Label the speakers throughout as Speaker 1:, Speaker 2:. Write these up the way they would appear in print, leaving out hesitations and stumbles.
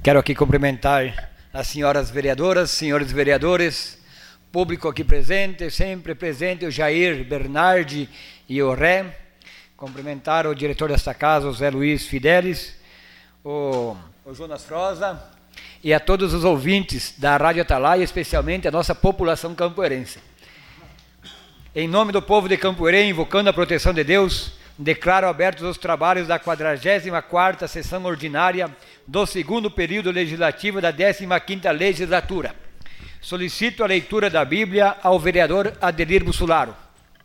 Speaker 1: Quero aqui cumprimentar as senhoras vereadoras, senhores vereadores, público aqui presente, sempre presente, o Jair, Bernardi e o Ré. Cumprimentar o diretor desta casa, o Zé Luiz Fidelis, o Jonas Froza e a todos os ouvintes da Rádio Atalaia, especialmente a nossa população campoerense. Em nome do povo de Campoerê, invocando a proteção de Deus, declaro abertos os trabalhos da 44ª sessão ordinária do segundo período legislativo da 15ª legislatura. Solicito a leitura da Bíblia ao vereador Adelir Bussolaro.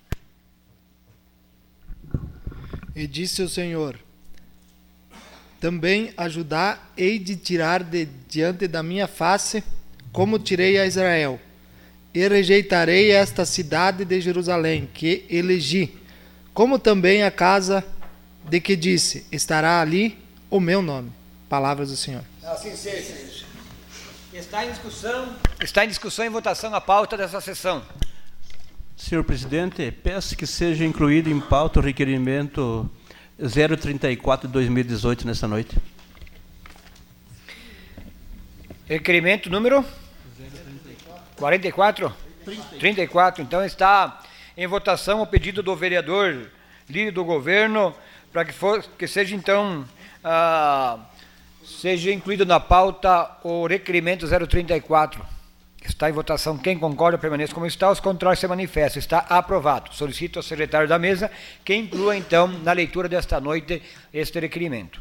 Speaker 2: E disse o Senhor: também ajudar hei de tirar de diante da minha face, como tirei a Israel. E rejeitarei esta cidade de Jerusalém, que elegi, como também a casa de que disse, estará ali o meu nome. Palavras do Senhor.
Speaker 1: Assim seja. Está em discussão e votação a pauta dessa sessão.
Speaker 3: Senhor presidente, peço que seja incluído em pauta o requerimento 034 de 2018 nesta noite.
Speaker 1: Requerimento número 44? 34. Então está em votação o pedido do vereador líder do governo para que seja então seja incluído na pauta o requerimento 034. Está em votação. Quem concorda permaneça como está, os contrários se manifestam. Está aprovado. Solicito ao secretário da mesa que inclua então na leitura desta noite este requerimento.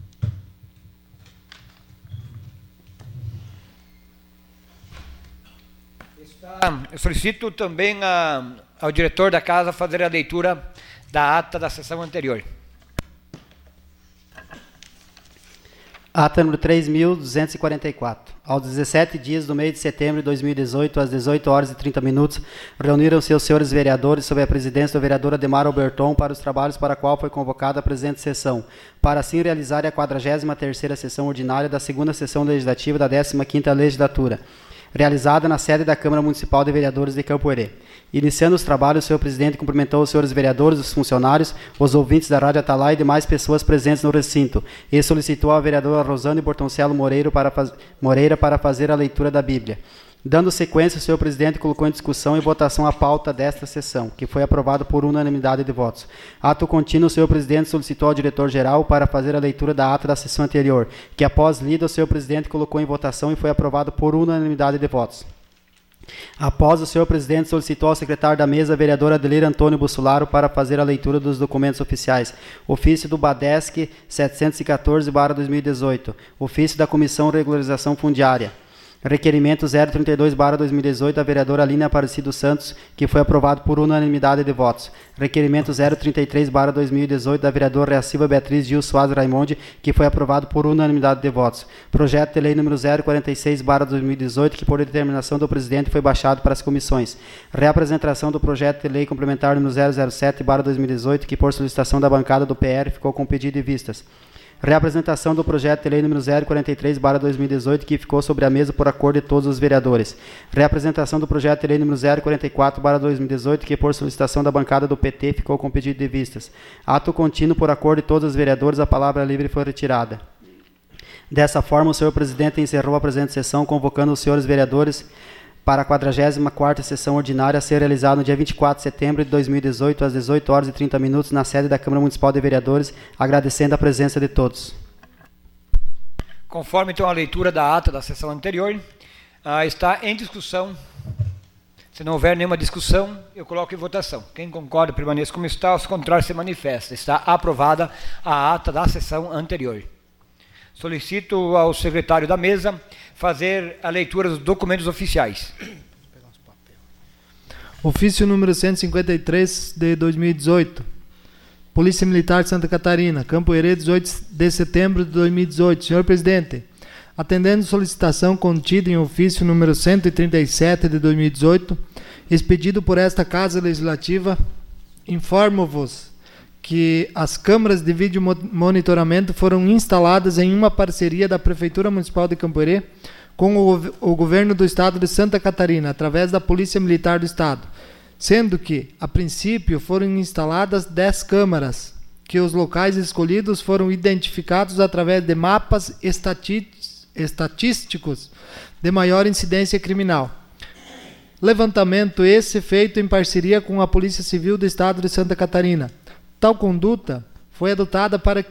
Speaker 1: Eu solicito também ao diretor da casa fazer a leitura da ata da sessão anterior.
Speaker 4: Ata número 3.244. Aos 17 dias do mês de setembro de 2018, às 18 horas e 30 minutos, reuniram-se os senhores vereadores sob a presidência do vereador Ademar Alberton para os trabalhos para a qual foi convocada a presente sessão, para assim realizar a 43ª sessão ordinária da segunda sessão legislativa da 15ª legislatura, realizada na sede da Câmara Municipal de Vereadores de Campoerê. Iniciando os trabalhos, o senhor presidente cumprimentou os senhores vereadores, os funcionários, os ouvintes da Rádio Atalaia e demais pessoas presentes no recinto, e solicitou à vereadora Rosane Bortoncello Moreira para fazer a leitura da Bíblia. Dando sequência, o senhor presidente colocou em discussão e votação a pauta desta sessão, que foi aprovada por unanimidade de votos. Ato contínuo, o senhor presidente solicitou ao diretor-geral para fazer a leitura da ata da sessão anterior, que após lida, o senhor presidente colocou em votação e foi aprovado por unanimidade de votos. Após, o senhor presidente solicitou ao secretário da mesa, vereador Adelir Antônio Bussolaro, para fazer a leitura dos documentos oficiais. Ofício do BADESC 714/2018. Ofício da Comissão de Regularização Fundiária. Requerimento 032/2018 da vereadora Aline Aparecido Santos, que foi aprovado por unanimidade de votos. Requerimento 033/2018 da vereadora Silva Beatriz Gil Soares Raimonde, que foi aprovado por unanimidade de votos. Projeto de lei número 046/2018, que por determinação do presidente foi baixado para as comissões. Reapresentação do projeto de lei complementar número 007/2018, que por solicitação da bancada do PR ficou com pedido de vistas. Reapresentação do projeto de lei número 043/2018, que ficou sobre a mesa por acordo de todos os vereadores. Reapresentação do projeto de lei número 044/2018, que por solicitação da bancada do PT ficou com pedido de vistas. Ato contínuo por acordo de todos os vereadores, a palavra livre foi retirada. Dessa forma, o senhor presidente encerrou a presente sessão, convocando os senhores vereadores para a 44ª sessão ordinária a ser realizada no dia 24 de setembro de 2018, às 18 horas e 30 minutos, na sede da Câmara Municipal de Vereadores, agradecendo a presença de todos.
Speaker 1: Conforme então a leitura da ata da sessão anterior, está em discussão. Se não houver nenhuma discussão, eu coloco em votação. Quem concorda, permaneça como está, os contrários se manifestam. Está aprovada a ata da sessão anterior. Solicito ao secretário da mesa fazer a leitura dos documentos oficiais.
Speaker 2: Ofício número 153 de 2018. Polícia Militar de Santa Catarina, Campoerê, 18 de setembro de 2018. Senhor presidente, atendendo solicitação contida em ofício número 137 de 2018, expedido por esta Casa Legislativa, informo-vos que as câmaras de vídeo monitoramento foram instaladas em uma parceria da Prefeitura Municipal de Campoerê com o Governo do Estado de Santa Catarina, através da Polícia Militar do Estado, sendo que, a princípio, foram instaladas 10 câmaras, que os locais escolhidos foram identificados através de mapas estatísticos de maior incidência criminal. Levantamento esse feito em parceria com a Polícia Civil do Estado de Santa Catarina. Tal conduta foi adotada para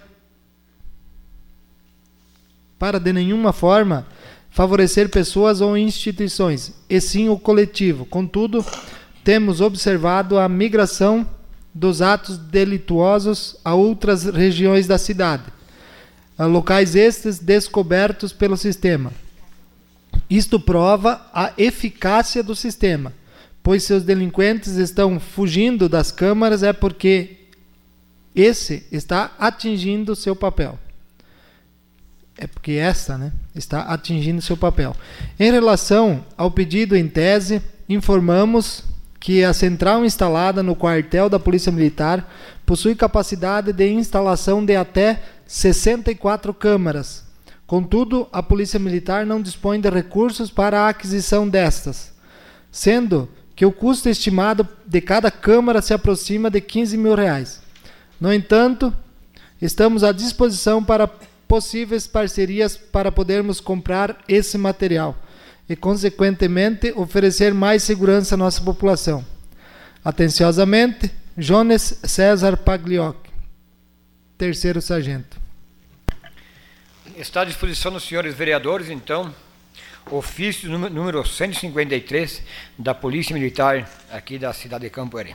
Speaker 2: de nenhuma forma favorecer pessoas ou instituições, e sim o coletivo. Contudo, temos observado a migração dos atos delituosos a outras regiões da cidade, a locais estes descobertos pelo sistema. Isto prova a eficácia do sistema, pois se os delinquentes estão fugindo das câmaras é porque esse está atingindo seu papel. É porque essa, está atingindo seu papel. Em relação ao pedido em tese, informamos que a central instalada no quartel da Polícia Militar possui capacidade de instalação de até 64 câmaras. Contudo, a Polícia Militar não dispõe de recursos para a aquisição destas, sendo que o custo estimado de cada câmara se aproxima de R$15 mil. No entanto, estamos à disposição para possíveis parcerias para podermos comprar esse material e, consequentemente, oferecer mais segurança à nossa população. Atenciosamente, Jones César Pagliocchi, 3º Sargento.
Speaker 1: Está à disposição dos senhores vereadores, então, ofício número 153 da Polícia Militar aqui da cidade de Campo Herê.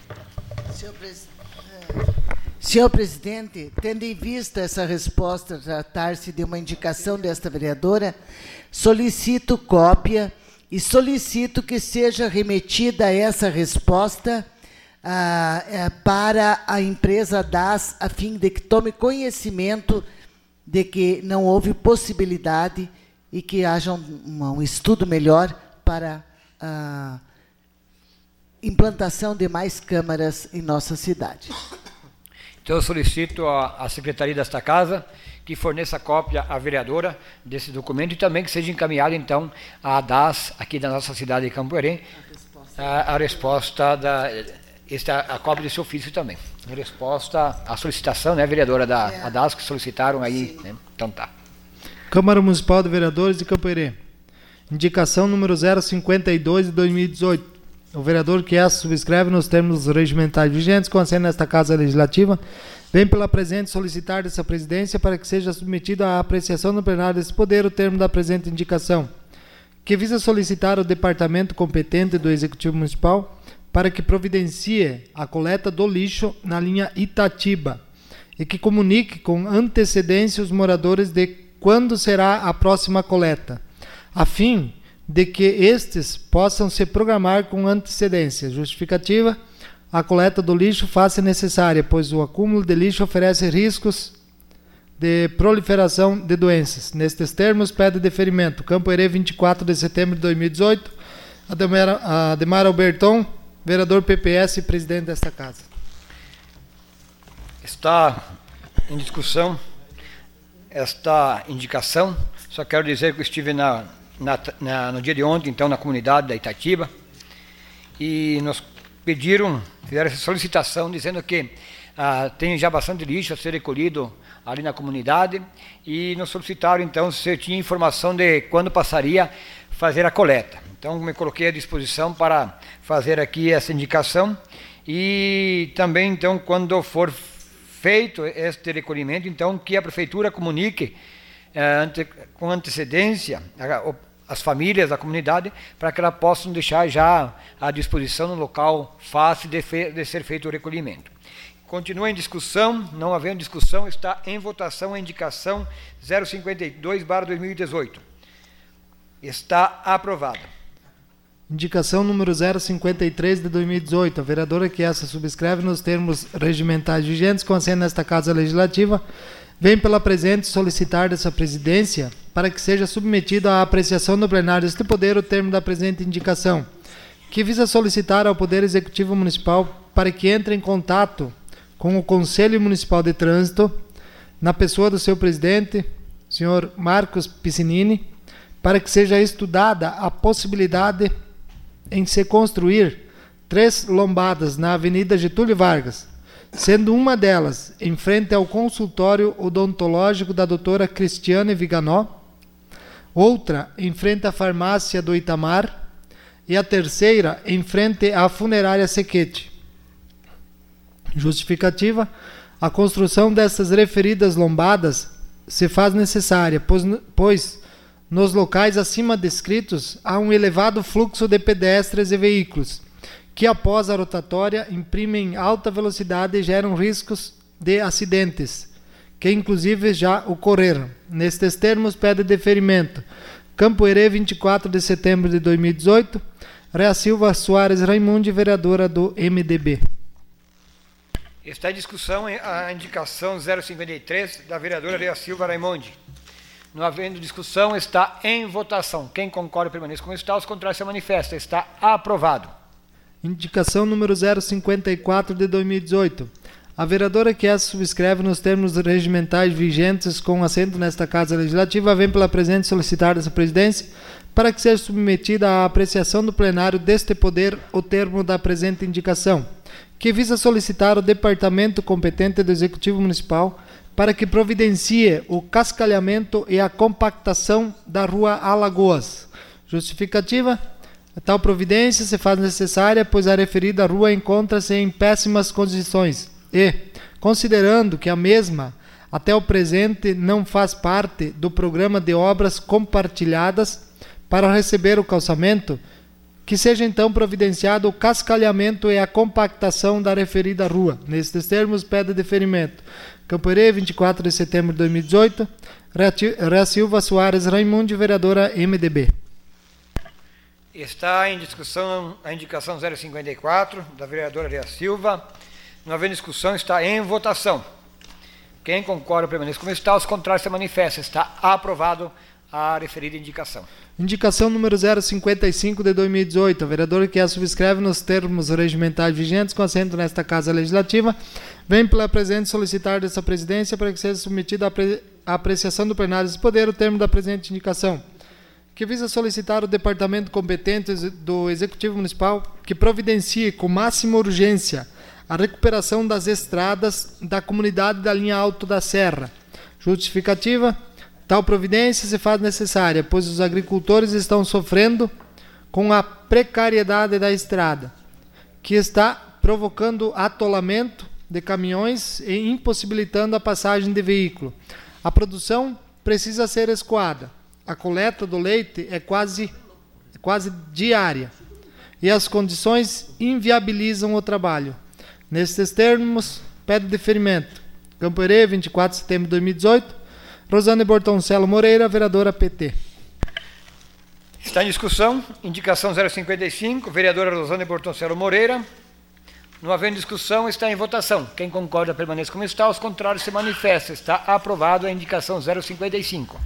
Speaker 5: Senhor presidente, tendo em vista essa resposta tratar-se de uma indicação desta vereadora, solicito cópia e solicito que seja remetida essa resposta para a empresa DAS, a fim de que tome conhecimento de que não houve possibilidade e que haja um estudo melhor para a implantação de mais câmaras em nossa cidade.
Speaker 1: Então, eu solicito à Secretaria desta Casa que forneça cópia à vereadora desse documento e também que seja encaminhado, então, à DAS, aqui da nossa cidade de Campo Herê, a resposta a cópia desse ofício também. Em resposta à solicitação, vereadora da DAS, que solicitaram aí, Então tá.
Speaker 2: Câmara Municipal de Vereadores de Campo Herê. Indicação número 052 de 2018. O vereador que essa subscreve nos termos regimentais vigentes, com assento nesta Casa Legislativa, vem pela presente solicitar dessa presidência para que seja submetido à apreciação no plenário desse poder o termo da presente indicação, que visa solicitar ao departamento competente do Executivo Municipal para que providencie a coleta do lixo na linha Itatiba e que comunique com antecedência os moradores de quando será a próxima coleta, a fim de que estes possam se programar com antecedência. Justificativa: a coleta do lixo faz-se necessária, pois o acúmulo de lixo oferece riscos de proliferação de doenças. Nestes termos, pede deferimento. Campo Herê, 24 de setembro de 2018. Ademar Alberton, vereador PPS e presidente desta Casa.
Speaker 1: Está em discussão esta indicação. Só quero dizer que eu estive no dia de ontem, então, na comunidade da Itatiba, e nos fizeram essa solicitação, dizendo que tem já bastante lixo a ser recolhido ali na comunidade, e nos solicitaram, então, se eu tinha informação de quando passaria a fazer a coleta. Então, me coloquei à disposição para fazer aqui essa indicação, e também, então, quando for feito este recolhimento, então, que a Prefeitura comunique com antecedência as famílias da comunidade, para que elas possam deixar já à disposição no local fácil de ser feito o recolhimento. Continua em discussão, não havendo discussão, está em votação a indicação 052/2018. Está aprovada.
Speaker 2: Indicação número 053 de 2018. A vereadora que essa subscreve nos termos regimentais vigentes, com assento nesta Casa Legislativa, vem pela presente solicitar dessa presidência para que seja submetido à apreciação do plenário deste poder o termo da presente indicação, que visa solicitar ao Poder Executivo Municipal para que entre em contato com o Conselho Municipal de Trânsito, na pessoa do seu presidente, senhor Marcos Piscinini, para que seja estudada a possibilidade em se construir 3 lombadas na Avenida Getúlio Vargas, sendo uma delas em frente ao consultório odontológico da doutora Cristiane Viganó, outra em frente à farmácia do Itamar e a terceira em frente à funerária Sequete. Justificativa: a construção dessas referidas lombadas se faz necessária, pois nos locais acima descritos há um elevado fluxo de pedestres e veículos, que após a rotatória imprimem alta velocidade e geram riscos de acidentes, que inclusive já ocorreram. Nestes termos, pede deferimento. Campo Herê, 24 de setembro de 2018. Rea Silva Soares Raimundi, vereadora do MDB.
Speaker 1: Está em discussão a indicação 053 da vereadora Rea Silva Raimundi. Não havendo discussão, está em votação. Quem concorda permaneça como está, os contrários se manifestam. Está aprovado.
Speaker 2: Indicação número 054 de 2018. A vereadora que essa subscreve nos termos regimentais vigentes com assento nesta Casa Legislativa vem pela presente solicitar dessa presidência para que seja submetida à apreciação do plenário deste poder o termo da presente indicação, que visa solicitar ao departamento competente do Executivo Municipal para que providencie o cascalhamento e a compactação da rua Alagoas. Justificativa: tal providência se faz necessária, pois a referida rua encontra-se em péssimas condições e, considerando que a mesma até o presente não faz parte do programa de obras compartilhadas para receber o calçamento, que seja então providenciado o cascalhamento e a compactação da referida rua. Nestes termos, pede deferimento. Campo Herê, 24 de setembro de 2018. Rea Silva Soares Raimundi, vereadora MDB.
Speaker 1: Está em discussão a indicação 054 da vereadora Rea Silva. Não havendo discussão, está em votação. Quem concorda permaneça como está, os contrários se manifestam. Está aprovado a referida indicação.
Speaker 2: Indicação número 055 de 2018. A vereadora que a subscreve nos termos regimentais vigentes com assento nesta Casa Legislativa vem pela presente solicitar dessa presidência para que seja submetida à apreciação do plenário desse poder o termo da presente indicação, que visa solicitar ao departamento competente do Executivo Municipal que providencie com máxima urgência a recuperação das estradas da comunidade da linha Alto da Serra. Justificativa: tal providência se faz necessária, pois os agricultores estão sofrendo com a precariedade da estrada, que está provocando atolamento de caminhões e impossibilitando a passagem de veículo. A produção precisa ser escoada. A coleta do leite é quase diária e as condições inviabilizam o trabalho. Nestes termos, pede deferimento. Campo Herê, 24 de setembro de 2018. Rosane Bortoncelo Moreira, vereadora PT.
Speaker 1: Está em discussão, indicação 055, vereadora Rosane Bortoncelo Moreira. Não havendo discussão, está em votação. Quem concorda permaneça como está, os contrários se manifestam. Está aprovado a indicação 055.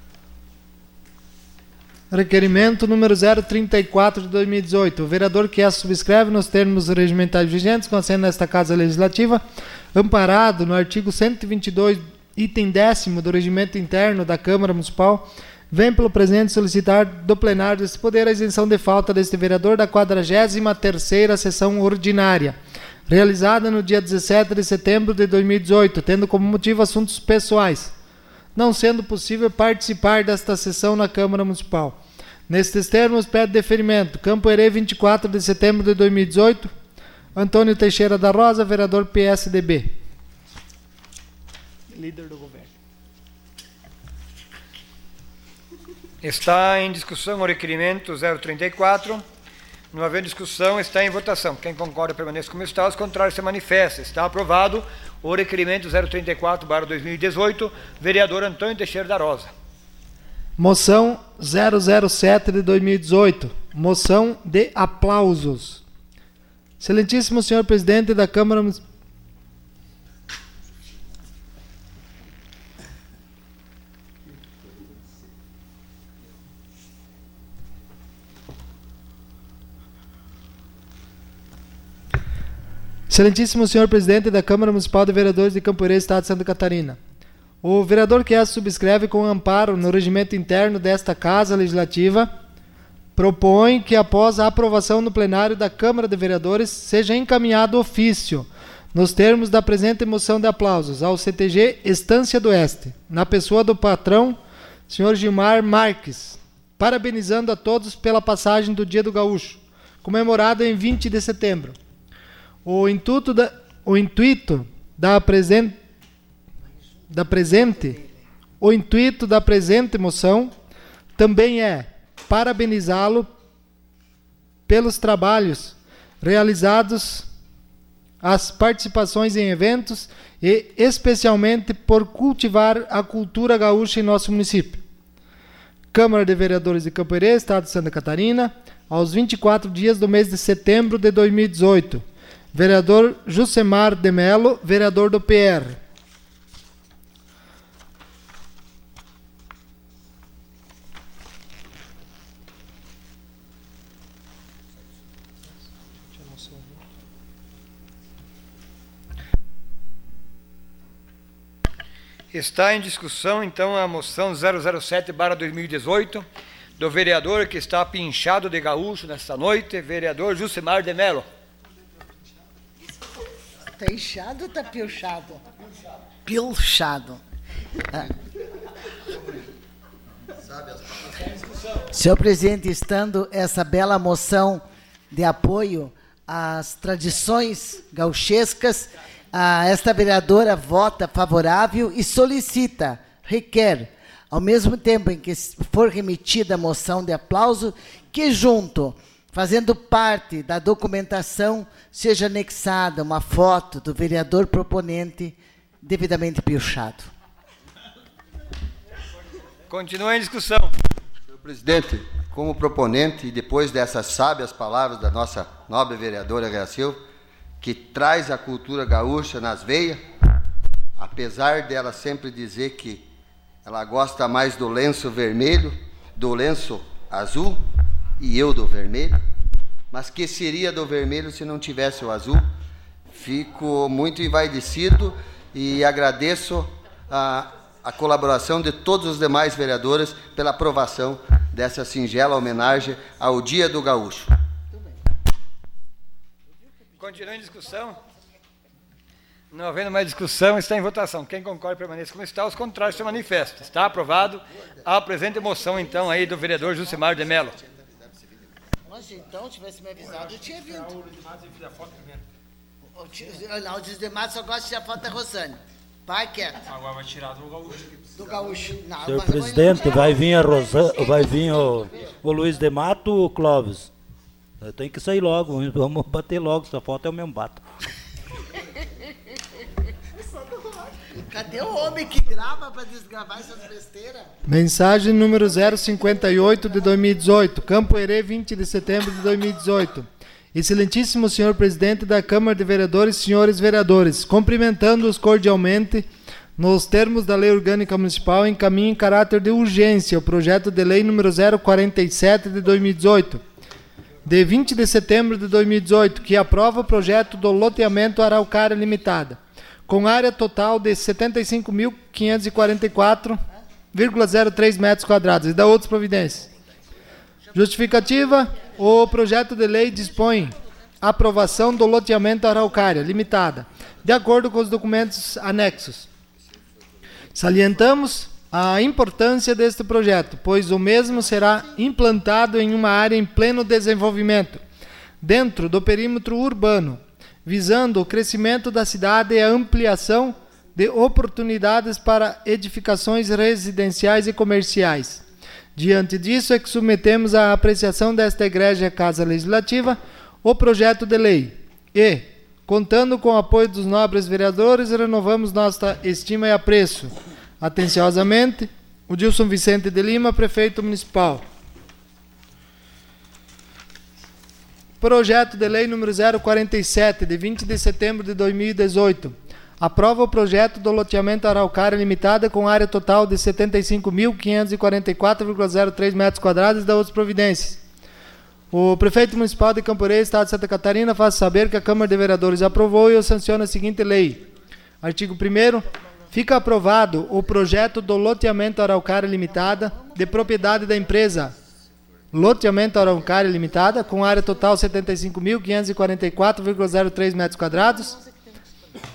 Speaker 2: Requerimento número 034 de 2018. O vereador que a subscreve nos termos regimentais vigentes com assento nesta Casa Legislativa, amparado no artigo 122, item 10º do Regimento Interno da Câmara Municipal, vem pelo presente solicitar do plenário desse poder a isenção de falta deste vereador da 43ª sessão ordinária, realizada no dia 17 de setembro de 2018, tendo como motivo assuntos pessoais, não sendo possível participar desta sessão na Câmara Municipal. Nestes termos, pede deferimento. Campo Herê, 24 de setembro de 2018. Antônio Teixeira da Rosa, vereador PSDB. Líder do governo.
Speaker 1: Está em discussão o requerimento 034. Não havendo discussão, está em votação. Quem concorda permaneça como está, os contrários se manifestam. Está aprovado o requerimento 034/2018, vereador Antônio Teixeira da Rosa.
Speaker 2: Moção 007 de 2018. Moção de aplausos. Excelentíssimo senhor presidente da Câmara Municipal. Excelentíssimo senhor presidente da Câmara Municipal de Vereadores de Campo Herê, Estado de Santa Catarina. O vereador que essa subscreve com amparo no regimento interno desta Casa Legislativa propõe que após a aprovação no plenário da Câmara de Vereadores seja encaminhado ofício, nos termos da presente moção de aplausos, ao CTG Estância do Oeste, na pessoa do patrão senhor Gilmar Marques, parabenizando a todos pela passagem do Dia do Gaúcho, comemorado em 20 de setembro. O intuito da presente moção também é parabenizá-lo pelos trabalhos realizados, as participações em eventos e especialmente por cultivar a cultura gaúcha em nosso município. Câmara de Vereadores de Campo Herê, Estado de Santa Catarina, aos 24 dias do mês de setembro de 2018. Vereador Jusemar de Mello, vereador do PR.
Speaker 1: Está em discussão, então, a moção 007/2018, do vereador que está pinchado de gaúcho nesta noite, vereador Jusemar de Mello.
Speaker 5: Está inchado ou está pilchado? Pilchado. Senhor presidente, estando essa bela moção de apoio às tradições gauchescas, esta vereadora vota favorável e solicita, requer, ao mesmo tempo em que for remetida a moção de aplauso, que junto, fazendo parte da documentação, seja anexada uma foto do vereador proponente devidamente pilchado.
Speaker 1: Continua em discussão.
Speaker 6: Senhor presidente, como proponente, e depois dessas sábias palavras da nossa nobre vereadora Gracil, que traz a cultura gaúcha nas veias, apesar dela sempre dizer que ela gosta mais do lenço vermelho, do lenço azul, e eu do vermelho, mas que seria do vermelho se não tivesse o azul? Fico muito envaidecido e agradeço a colaboração de todos os demais vereadores pela aprovação dessa singela homenagem ao Dia do Gaúcho.
Speaker 1: Continua em discussão. Não havendo mais discussão, está em votação. Quem concorda permaneça como está, os contrários se manifestam. Está aprovado a presente moção, então, aí do vereador Jusemar de Mello.
Speaker 5: Nossa, então, tivesse me avisado, eu tinha vindo. Não, os demais só gostam de tirar foto da Rosane. Vai quieto.
Speaker 7: Agora vai tirar do gaúcho.
Speaker 5: Do gaúcho. Não,
Speaker 8: senhor presidente, vai vir a vai vir o Luiz de Mato ou o Clóvis? Eu tenho que sair logo, vamos bater logo, essa foto é o mesmo bato.
Speaker 5: Cadê o homem que grava para desgravar essas besteiras?
Speaker 2: Mensagem número 058 de 2018, Campo Herê, 20 de setembro de 2018. Excelentíssimo senhor presidente da Câmara de Vereadores, senhores vereadores, cumprimentando-os cordialmente, nos termos da Lei Orgânica Municipal, encaminho em caráter de urgência o projeto de lei número 047 de 2018, de 20 de setembro de 2018, que aprova o projeto do loteamento Araucária Limitada, com área total de 75.544,03 metros quadrados, e da outras providências. Justificativa: o projeto de lei dispõe a aprovação do loteamento Araucária Limitada, de acordo com os documentos anexos. Salientamos a importância deste projeto, pois o mesmo será implantado em uma área em pleno desenvolvimento, dentro do perímetro urbano, visando o crescimento da cidade e a ampliação de oportunidades para edificações residenciais e comerciais. Diante disso é que submetemos à apreciação desta Egrégia Casa Legislativa o projeto de lei e, contando com o apoio dos nobres vereadores, renovamos nossa estima e apreço. Atenciosamente, o Dilson Vicente de Lima, prefeito municipal. Projeto de lei número 047, de 20 de setembro de 2018. Aprova o projeto do loteamento Araucária Limitada com área total de 75.544,03 metros quadrados e da outras providências. O prefeito municipal de Campo Herê, Estado de Santa Catarina, faz saber que a Câmara de Vereadores aprovou e eu sanciono a seguinte lei. Artigo 1º. Fica aprovado o projeto do loteamento Araucária Limitada, de propriedade da empresa Loteamento Araucária Limitada, com área total 75.544,03 metros quadrados,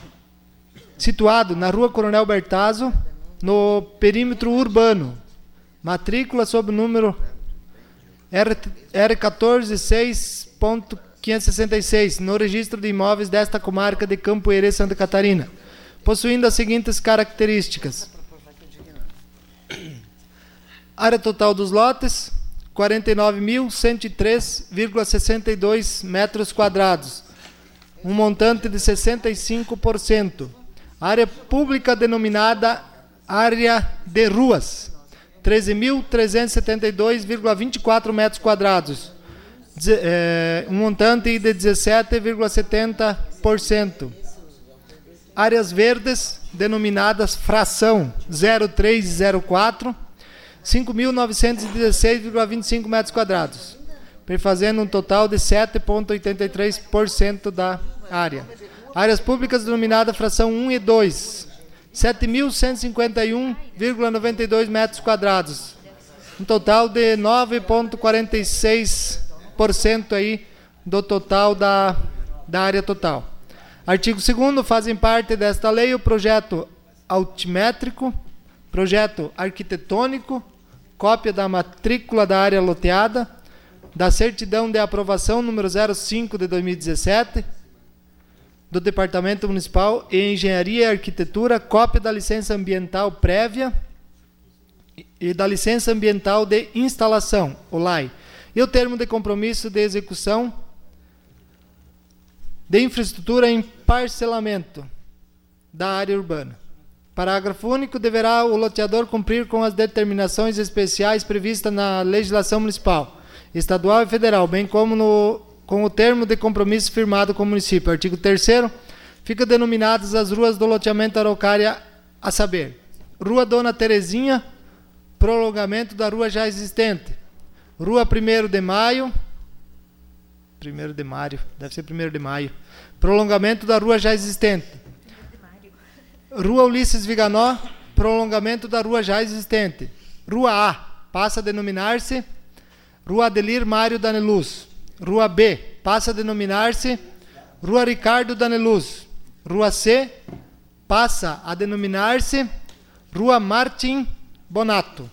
Speaker 2: situado na Rua Coronel Bertazzo, no perímetro urbano, matrícula sob o número R146.566, no registro de imóveis desta comarca de Campo Herê, Santa Catarina, possuindo as seguintes características: área total dos lotes, 49.103,62 metros quadrados, um montante de 65%. Área pública denominada área de ruas, 13.372,24 metros quadrados, um montante de 17,70%. Áreas verdes denominadas fração 0304, 5.916,25 metros quadrados, perfazendo um total de 7,83% da área. Áreas públicas denominadas fração 1 e 2, 7.151,92 metros quadrados, um total de 9,46% aí do total da área total. Artigo 2º, fazem parte desta lei o projeto altimétrico, projeto arquitetônico, cópia da matrícula da área loteada, da certidão de aprovação número 05 de 2017, do Departamento Municipal de Engenharia e Arquitetura, cópia da licença ambiental prévia e da licença ambiental de instalação, o LAI, e o termo de compromisso de execução de infraestrutura em parcelamento da área urbana. Parágrafo único. Deverá o loteador cumprir com as determinações especiais previstas na legislação municipal, estadual e federal, bem como com o termo de compromisso firmado com o município. Artigo 3º. Ficam denominadas as ruas do loteamento Araucária, a saber: Rua Dona Terezinha, prolongamento da rua já existente; Rua 1º de Maio, prolongamento da rua já existente; Rua Ulisses Viganó, prolongamento da rua já existente; Rua A passa a denominar-se Rua Adelir Mário Daneluz; Rua B passa a denominar-se Rua Ricardo Daneluz; Rua C passa a denominar-se Rua Martim Bonato;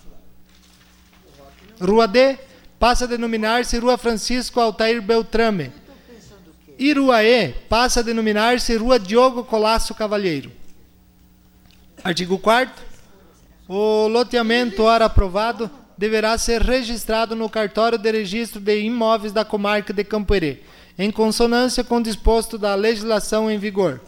Speaker 2: Rua D passa a denominar-se Rua Francisco Altair Beltrame; e Rua E passa a denominar-se Rua Diogo Colasso Cavalheiro. Artigo 4º. O loteamento, ora aprovado, deverá ser registrado no cartório de registro de imóveis da comarca de Campo Herê, em consonância com o disposto da legislação em vigor.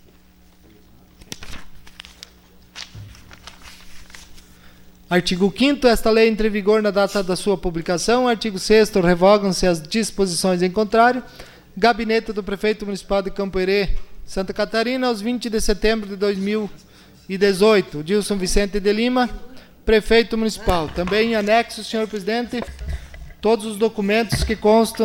Speaker 2: Artigo 5º. Esta lei entra em vigor na data da sua publicação. Artigo 6º. Revogam-se as disposições em contrário. Gabinete do Prefeito Municipal de Campo Herê, Santa Catarina, aos 20 de setembro de 2018. Dilson Vicente de Lima, Prefeito Municipal. Também em anexo, senhor presidente, todos os documentos que constam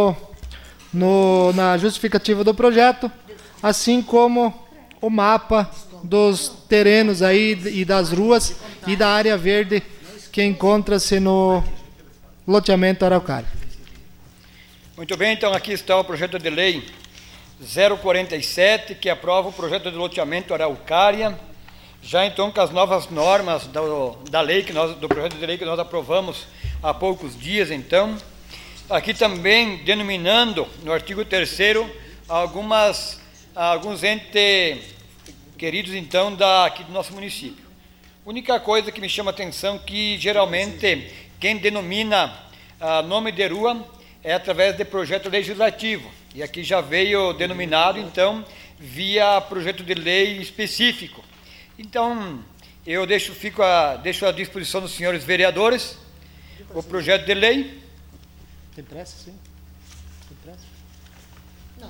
Speaker 2: na justificativa do projeto, assim como o mapa dos terrenos aí e das ruas e da área verde que encontra-se no loteamento Araucária.
Speaker 1: Muito bem, então aqui está o projeto de lei 047, que aprova o projeto de loteamento Araucária, já então com as novas normas da lei do projeto de lei que nós aprovamos há poucos dias. Então, aqui também denominando no artigo 3º alguns entes queridos então aqui do nosso município. A única coisa que me chama a atenção é que geralmente quem denomina nome de rua é através de projeto legislativo, e aqui já veio denominado então via projeto de lei específico. Então, eu deixo à disposição dos senhores vereadores o projeto de lei.
Speaker 2: Tem pressa, sim? Tem pressa? Não.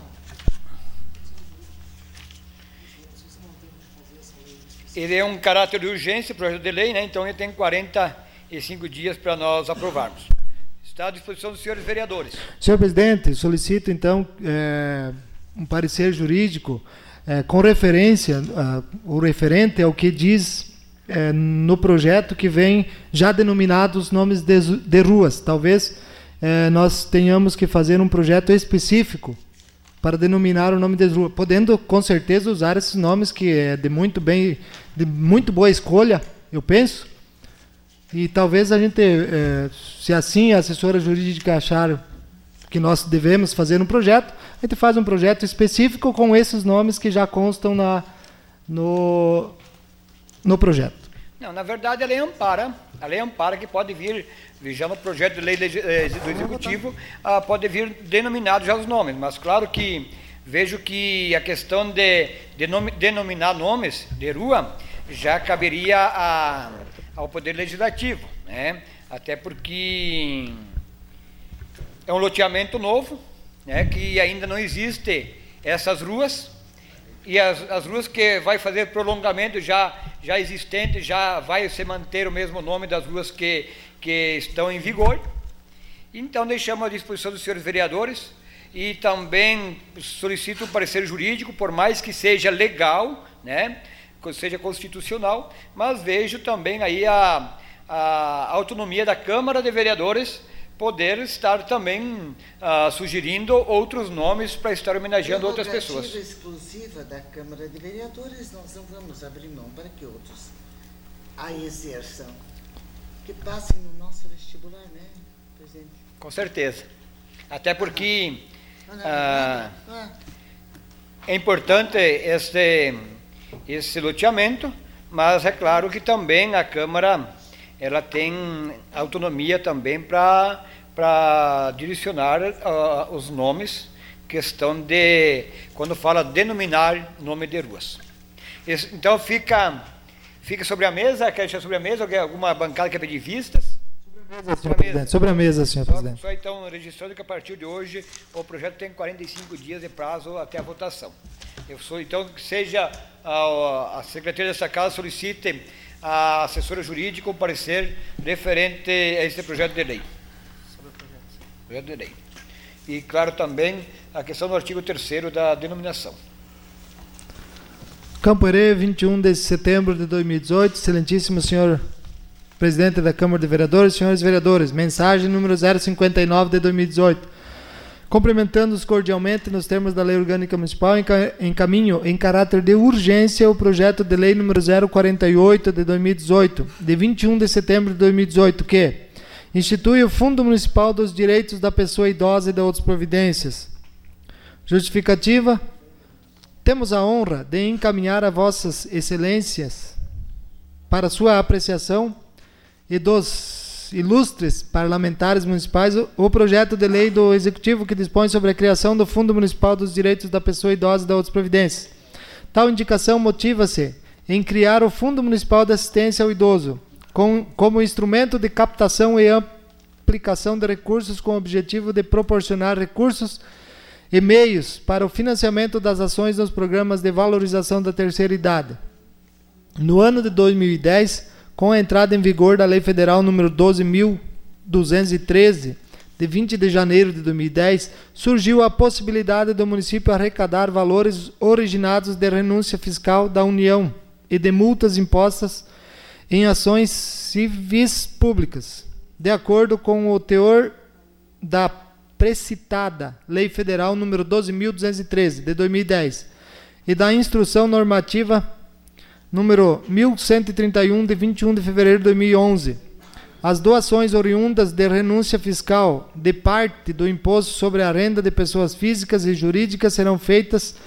Speaker 1: Ele é um caráter de urgência, o projeto de lei, né? Então ele tem 45 dias para nós aprovarmos. Está à disposição dos senhores vereadores.
Speaker 2: Senhor presidente, solicito então um parecer jurídico com referência, o referente ao que diz no projeto que vem já denominados os nomes de ruas. Talvez nós tenhamos que fazer um projeto específico para denominar o nome de rua, podendo com certeza usar esses nomes que é de muito boa escolha, eu penso, E talvez a gente, se assim a assessora jurídica achar que nós devemos fazer um projeto, a gente faz um projeto específico com esses nomes que já constam no projeto.
Speaker 1: Não, na verdade a lei ampara que pode vir, já no projeto de lei do Executivo, pode vir denominado já os nomes, mas claro que vejo que a questão de denominar nomes de rua já caberia ao Poder Legislativo, né? Até porque é um loteamento novo, né? Que ainda não existe essas ruas, e as ruas que vai fazer prolongamento já existente, já vai se manter o mesmo nome das ruas que estão em vigor. Então deixamos à disposição dos senhores vereadores, e também solicito o parecer jurídico, por mais que seja legal, né, seja constitucional, mas vejo também aí a autonomia da Câmara de Vereadores poder estar também sugerindo outros nomes para estar homenageando outras pessoas.
Speaker 5: Exclusiva da Câmara de Vereadores, nós não vamos abrir mão para que outros a exerçam. Que passem no nosso vestibular, né, presidente?
Speaker 1: Com certeza. Até porque é importante esse loteamento, mas é claro que também a Câmara ela tem autonomia também para direcionar os nomes, questão de, quando fala denominar nome de ruas. Então fica sobre a mesa, quer deixar sobre a mesa, alguma bancada quer pedir vistas?
Speaker 2: Sobre a mesa, senhor presidente.
Speaker 1: Só então registrando que a partir de hoje o projeto tem 45 dias de prazo até a votação. Então que seja a secretaria dessa casa solicite a assessora jurídica o parecer referente a esse projeto de lei. Projeto de lei. E claro também a questão do artigo 3º da denominação.
Speaker 2: Campo Herê, 21 de setembro de 2018. Excelentíssimo senhor presidente da Câmara de Vereadores, senhores vereadores, mensagem número 059 de 2018. Cumprimentando-os cordialmente nos termos da Lei Orgânica Municipal, encaminho em caráter de urgência o projeto de lei número 048 de 2018, de 21 de setembro de 2018, que institui o Fundo Municipal dos Direitos da Pessoa Idosa e de outras providências. Justificativa: temos a honra de encaminhar a vossas excelências para sua apreciação e dos ilustres parlamentares municipais o projeto de lei do Executivo que dispõe sobre a criação do Fundo Municipal dos Direitos da Pessoa Idosa e de outras providências. Tal indicação motiva-se em criar o Fundo Municipal de Assistência ao Idoso como instrumento de captação e aplicação de recursos com o objetivo de proporcionar recursos e meios para o financiamento das ações nos programas de valorização da terceira idade. No ano de 2010, com a entrada em vigor da Lei Federal número 12.213, de 20 de janeiro de 2010, surgiu a possibilidade do município arrecadar valores originados de renúncia fiscal da União e de multas impostas em ações civis públicas, de acordo com o teor da precitada Lei Federal número 12.213, de 2010, e da Instrução Normativa número 1131, de 21 de fevereiro de 2011. As doações oriundas de renúncia fiscal de parte do imposto sobre a renda de pessoas físicas e jurídicas serão feitas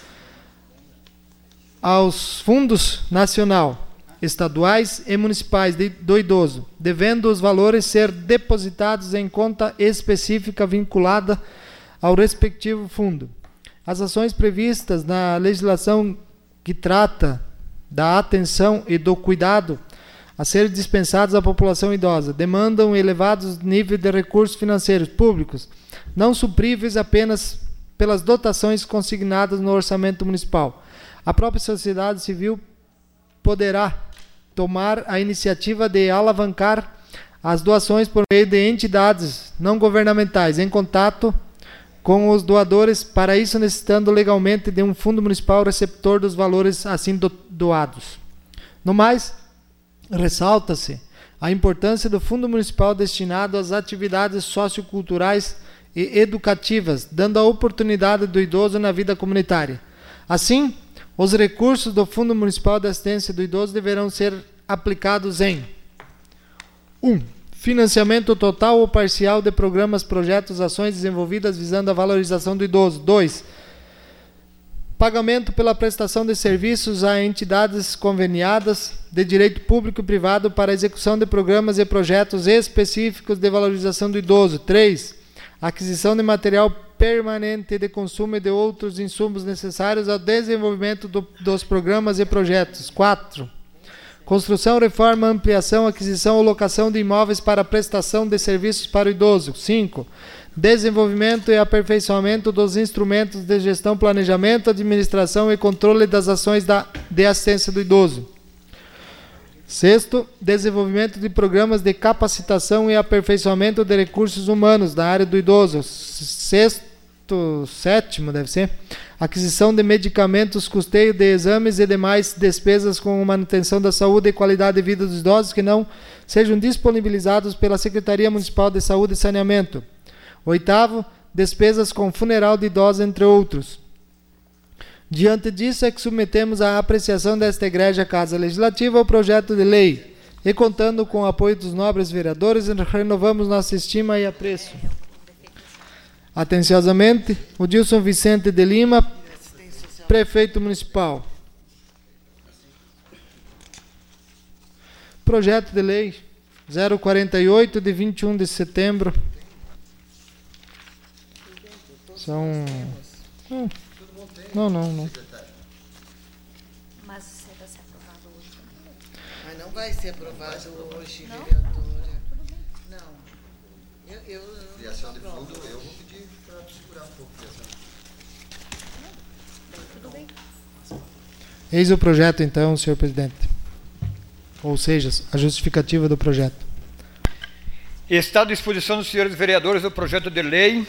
Speaker 2: aos fundos nacional, estaduais e municipais do idoso, devendo os valores ser depositados em conta específica vinculada ao respectivo fundo. As ações previstas na legislação que trata da atenção e do cuidado a ser dispensados à população idosa demandam elevados níveis de recursos financeiros públicos, não supríveis apenas pelas dotações consignadas no orçamento municipal. A própria sociedade civil poderá tomar a iniciativa de alavancar as doações por meio de entidades não governamentais em contato com os doadores, para isso necessitando legalmente de um fundo municipal receptor dos valores assim doados. No mais, ressalta-se a importância do fundo municipal destinado às atividades socioculturais e educativas, dando a oportunidade do idoso na vida comunitária. Assim, os recursos do Fundo Municipal de Assistência do Idoso deverão ser aplicados em 1. Financiamento total ou parcial de programas, projetos, ações desenvolvidas visando a valorização do idoso. 2. Pagamento pela prestação de serviços a entidades conveniadas de direito público e privado para a execução de programas e projetos específicos de valorização do idoso. 3. Aquisição de material permanente de consumo e de outros insumos necessários ao desenvolvimento dos programas e projetos. 4. Construção, reforma, ampliação, aquisição ou locação de imóveis para prestação de serviços para o idoso. 5. Desenvolvimento e aperfeiçoamento dos instrumentos de gestão, planejamento, administração e controle das ações de assistência do idoso. 6. Desenvolvimento de programas de capacitação e aperfeiçoamento de recursos humanos na área do idoso. 7. Aquisição de medicamentos, custeio de exames e demais despesas com manutenção da saúde e qualidade de vida dos idosos que não sejam disponibilizados pela Secretaria Municipal de Saúde e Saneamento. 8. Despesas com funeral de idosos, entre outros. Diante disso é que submetemos à apreciação desta Igreja Casa Legislativa o projeto de lei e, contando com o apoio dos nobres vereadores, renovamos nossa estima e apreço. Atenciosamente, o Dilson Vicente de Lima, Prefeito Municipal. Projeto de Lei 048, de 21 de setembro. São... Não.
Speaker 7: Mas você vai ser aprovado hoje também?
Speaker 5: Mas não vai ser aprovado hoje, vereadora. Não.
Speaker 6: Criação de fundo, eu vou pedir para segurar um pouco.
Speaker 7: Tudo bem.
Speaker 2: Eis o projeto, então, senhor presidente. Ou seja, a justificativa do projeto.
Speaker 1: Está à disposição dos senhores vereadores o projeto de lei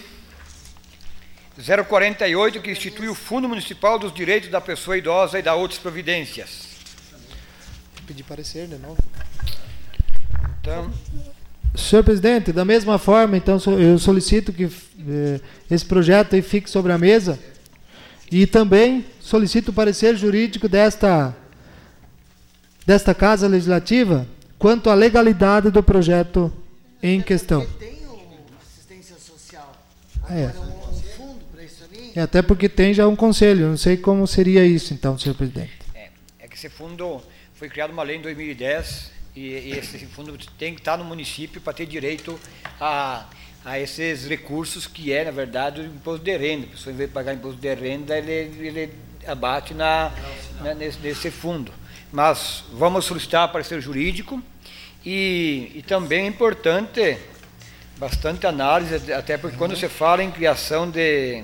Speaker 1: 048, que institui o Fundo Municipal dos Direitos da Pessoa Idosa e da outras providências.
Speaker 2: Vou pedir parecer de novo.
Speaker 1: Então,
Speaker 2: senhor presidente, da mesma forma, então, eu solicito que esse projeto aí fique sobre a mesa e também solicito o parecer jurídico desta Casa Legislativa quanto à legalidade do projeto em questão.
Speaker 5: Tem assistência social.
Speaker 2: É.
Speaker 5: Agora um fundo para isso ali?
Speaker 2: Até porque tem já um conselho, não sei como seria isso, então, senhor presidente.
Speaker 1: é que esse fundo foi criado uma lei em 2010 e esse fundo tem que estar no município para ter direito a esses recursos que na verdade, o imposto de renda. A pessoa, em vez de pagar imposto de renda, ele abate nesse fundo. Mas vamos solicitar parecer jurídico e também é importante, bastante análise, até porque quando você fala em criação de...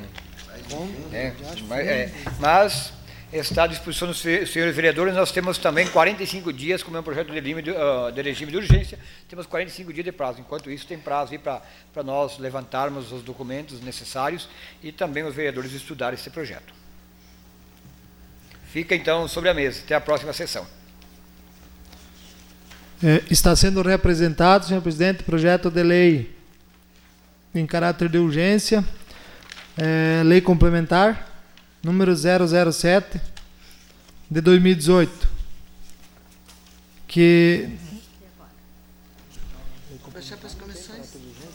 Speaker 1: mas está à disposição dos senhores vereadores. Nós temos também 45 dias, como é um projeto de regime de urgência, temos 45 dias de prazo. Enquanto isso, tem prazo aí para nós levantarmos os documentos necessários e também os vereadores estudarem esse projeto. Fica, então, sobre a mesa. Até a próxima sessão.
Speaker 2: Está sendo reapresentado, senhor presidente, projeto de lei em caráter de urgência, lei complementar, número 007, de 2018, que...
Speaker 5: Baixar para as comissões?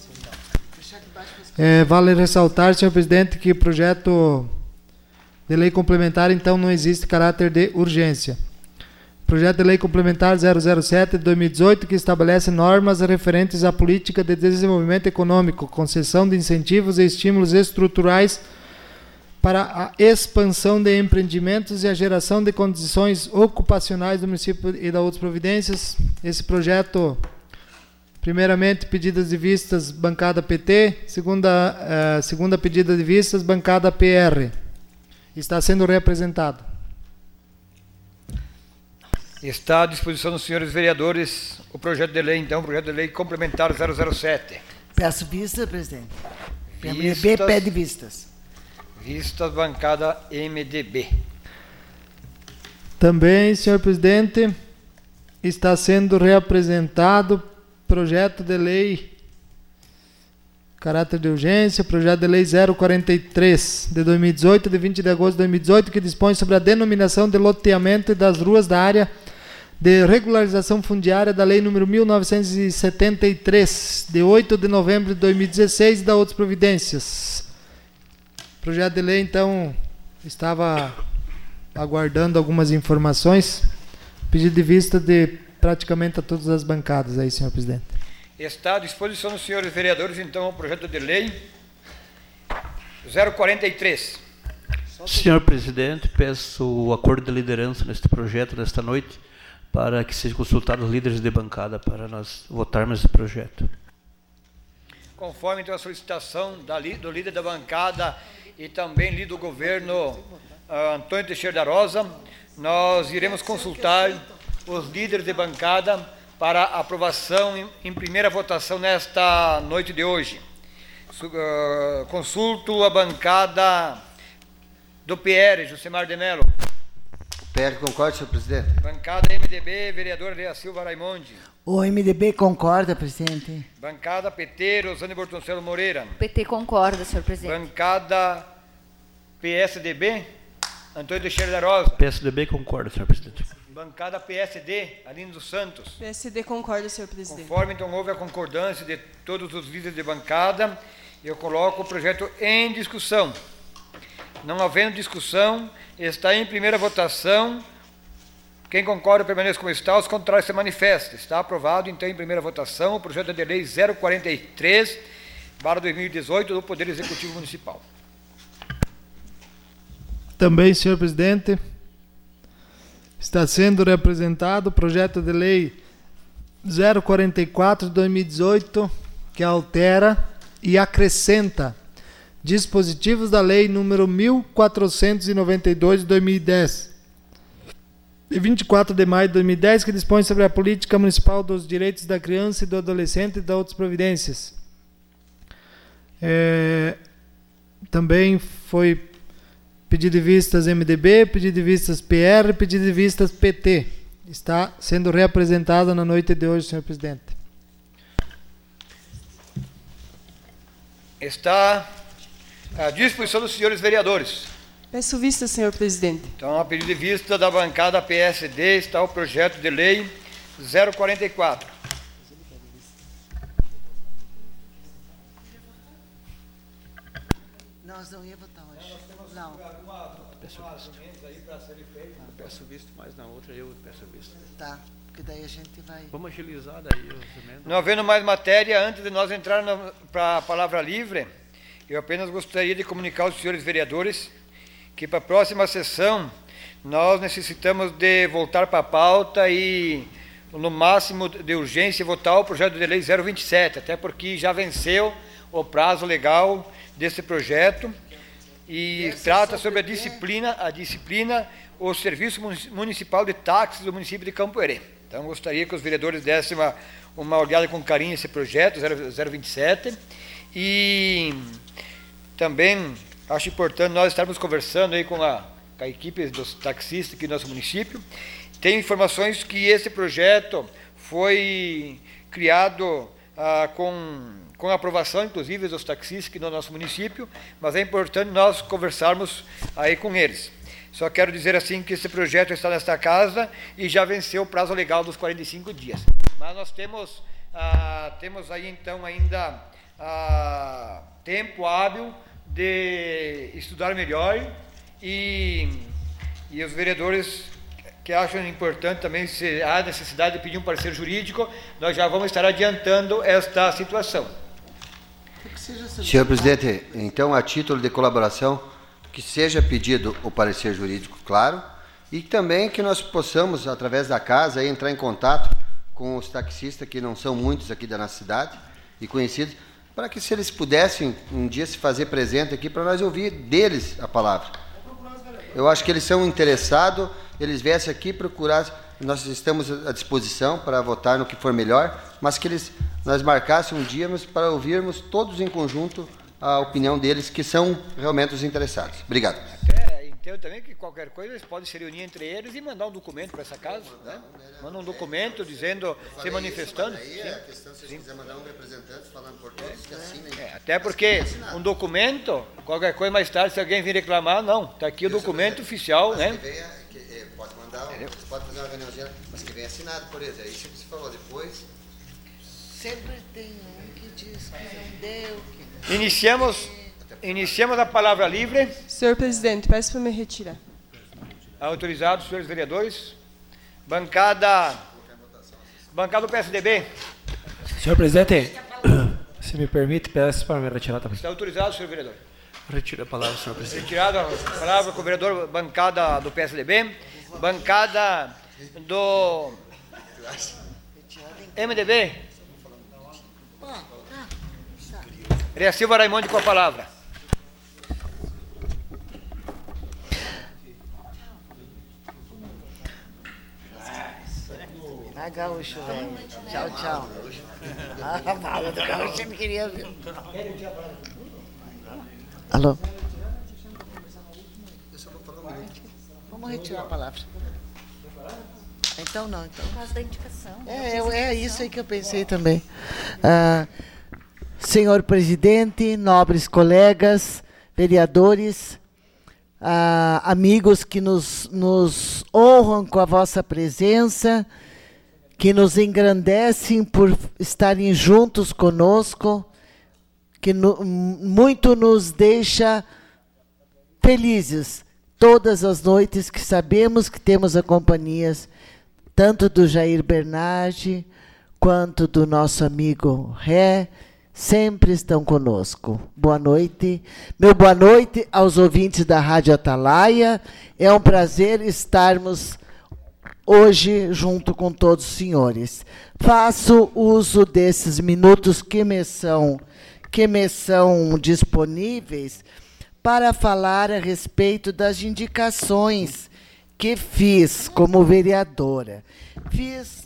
Speaker 2: Vale ressaltar, senhor presidente, que projeto de lei complementar, então, não existe caráter de urgência. Projeto de lei complementar 007 de 2018, que estabelece normas referentes à política de desenvolvimento econômico, concessão de incentivos e estímulos estruturais para a expansão de empreendimentos e a geração de condições ocupacionais do município e da outras providências. Esse projeto, primeiramente, pedidas de vistas, bancada PT, segunda pedida de vistas, bancada PR. Está sendo reapresentado.
Speaker 1: Está à disposição dos senhores vereadores o projeto de lei, então, o projeto de lei complementar 007.
Speaker 5: Peço vista, presidente. PMDB pede vistas.
Speaker 1: Vistas, bancada MDB.
Speaker 2: Também, senhor presidente, está sendo reapresentado projeto de lei caráter de urgência, projeto de lei 043 de 2018, de 20 de agosto de 2018, que dispõe sobre a denominação de loteamento das ruas da área de regularização fundiária da Lei nº 1973, de 8 de novembro de 2016, e da outras providências. O projeto de lei, então, estava aguardando algumas informações. Pedido de vista de praticamente a todas as bancadas aí, senhor presidente.
Speaker 1: Está à disposição dos senhores vereadores, então, o projeto de lei 043.
Speaker 3: Senhor presidente, peço o acordo de liderança neste projeto nesta noite, para que sejam consultados os líderes de bancada para nós votarmos esse projeto.
Speaker 1: Conforme então a solicitação do líder da bancada e também líder do governo, Antônio Teixeira da Rosa, nós iremos consultar os líderes de bancada para aprovação em primeira votação nesta noite de hoje. Consulto a bancada do PR, Josemar de Mello.
Speaker 6: O PR concorda, senhor presidente?
Speaker 1: Bancada MDB, vereadora Lea Silva Raimundi.
Speaker 5: O MDB concorda, presidente.
Speaker 1: Bancada PT, Rosane Bortoncelo Moreira.
Speaker 7: O PT concorda, senhor presidente.
Speaker 1: Bancada PSDB, Antônio Teixeira da Rosa.
Speaker 3: PSDB concorda, senhor presidente.
Speaker 1: Bancada PSD, Aline dos Santos.
Speaker 9: PSD concorda, senhor presidente.
Speaker 1: Conforme então houve a concordância de todos os líderes de bancada, eu coloco o projeto em discussão. Não havendo discussão, está em primeira votação. Quem concorda permaneça como está, os contrários se manifestam. Está aprovado, então, em primeira votação, o projeto de lei 043/2018 do Poder Executivo Municipal.
Speaker 2: Também, senhor presidente, está sendo representado o projeto de lei 044/2018, que altera e acrescenta dispositivos da lei número 1492 de 2010, de 24 de maio de 2010, que dispõe sobre a política municipal dos direitos da criança e do adolescente e das outras providências. Também foi pedido de vistas MDB, pedido de vistas PR, pedido de vistas PT. Está sendo reapresentado na noite de hoje, senhor presidente.
Speaker 1: Está à disposição dos senhores vereadores.
Speaker 9: Peço vista, senhor presidente.
Speaker 1: Então, a pedido de vista da bancada PSD, está o projeto de lei 044.
Speaker 5: Nós não íamos votar hoje. Não.
Speaker 3: Peço visto, mas na outra eu peço visto.
Speaker 5: Tá, porque daí a gente vai...
Speaker 3: Vamos agilizar daí os emendas.
Speaker 1: Não havendo mais matéria, antes de nós entrar para a palavra livre, eu apenas gostaria de comunicar aos senhores vereadores que para a próxima sessão nós necessitamos de voltar para a pauta e, no máximo de urgência, votar o projeto de lei 027, até porque já venceu o prazo legal desse projeto e trata sobre a disciplina, o Serviço Municipal de Táxis do município de Campo Herê. Então, gostaria que os vereadores dessem uma olhada com carinho nesse projeto 027 e também acho importante nós estarmos conversando aí com a equipe dos taxistas aqui do nosso município. Tem informações que esse projeto foi criado com a aprovação, inclusive, dos taxistas aqui no nosso município, mas é importante nós conversarmos aí com eles. Só quero dizer assim que esse projeto está nesta casa e já venceu o prazo legal dos 45 dias. Mas nós temos aí então ainda tempo hábil de estudar melhor e os vereadores que acham importante também, se há necessidade de pedir um parecer jurídico, nós já vamos estar adiantando esta situação.
Speaker 6: Senhor presidente, então, a título de colaboração, que seja pedido o parecer jurídico, claro, e também que nós possamos, através da casa, entrar em contato com os taxistas, que não são muitos aqui da nossa cidade, e conhecidos, para que, se eles pudessem um dia se fazer presente aqui, para nós ouvir deles a palavra. Eu acho que eles são interessados, eles viessem aqui procurar, nós estamos à disposição para votar no que for melhor, mas que nós marcássemos um dia para ouvirmos todos em conjunto a opinião deles, que são realmente os interessados. Obrigado.
Speaker 1: Entendo também que qualquer coisa eles podem se reunir entre eles e mandar um documento para essa casa, né? Manda um documento dizendo, se manifestando.
Speaker 6: Aí a questão, se quiser mandar um representante falando por todos, que assinem.
Speaker 1: Até porque um documento, qualquer coisa mais tarde, se alguém vir reclamar, não, está aqui o documento oficial, né?
Speaker 6: Pode mandar, pode fazer uma reuniãozinha. Mas que vem assinado por eles. É isso que você falou depois.
Speaker 5: Sempre tem um que diz que não deu. Que...
Speaker 1: Iniciamos a palavra livre.
Speaker 9: Senhor presidente, peço para me retirar.
Speaker 1: Autorizados, senhores vereadores. Bancada do PSDB.
Speaker 10: Senhor presidente, se me permite, peço para me retirar também.
Speaker 1: Está autorizado, senhor vereador.
Speaker 3: Retiro a palavra, senhor presidente.
Speaker 1: Retirada a palavra com o vereador, bancada do PSDB. Bancada do MDB. Maria Silva Raimundo com a palavra.
Speaker 5: Vai, gaúcho, velho. Tchau, tchau. A fala do gaúcho não queria ver. Alô? Vamos retirar a palavra. Então não, então.
Speaker 7: Por causa da indicação.
Speaker 5: É isso aí que eu pensei também. Senhor presidente, nobres colegas, vereadores, amigos que nos honram com a vossa presença, que nos engrandecem por estarem juntos conosco, que muito nos deixa felizes todas as noites que sabemos que temos a companhia tanto do Jair Bernardi quanto do nosso amigo Ré, sempre estão conosco. Boa noite. Meu boa noite aos ouvintes da Rádio Atalaia. É um prazer estarmos hoje junto com todos os senhores. Faço uso desses minutos que me são disponíveis para falar a respeito das indicações que fiz como vereadora. Fiz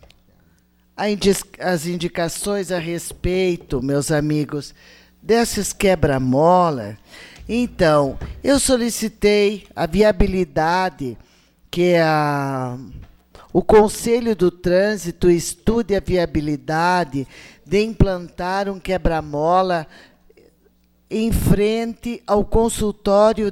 Speaker 5: as indicações a respeito, meus amigos, desses quebra-mola. Então, eu solicitei a viabilidade que o Conselho do Trânsito estude a viabilidade de implantar um quebra-mola em frente ao consultório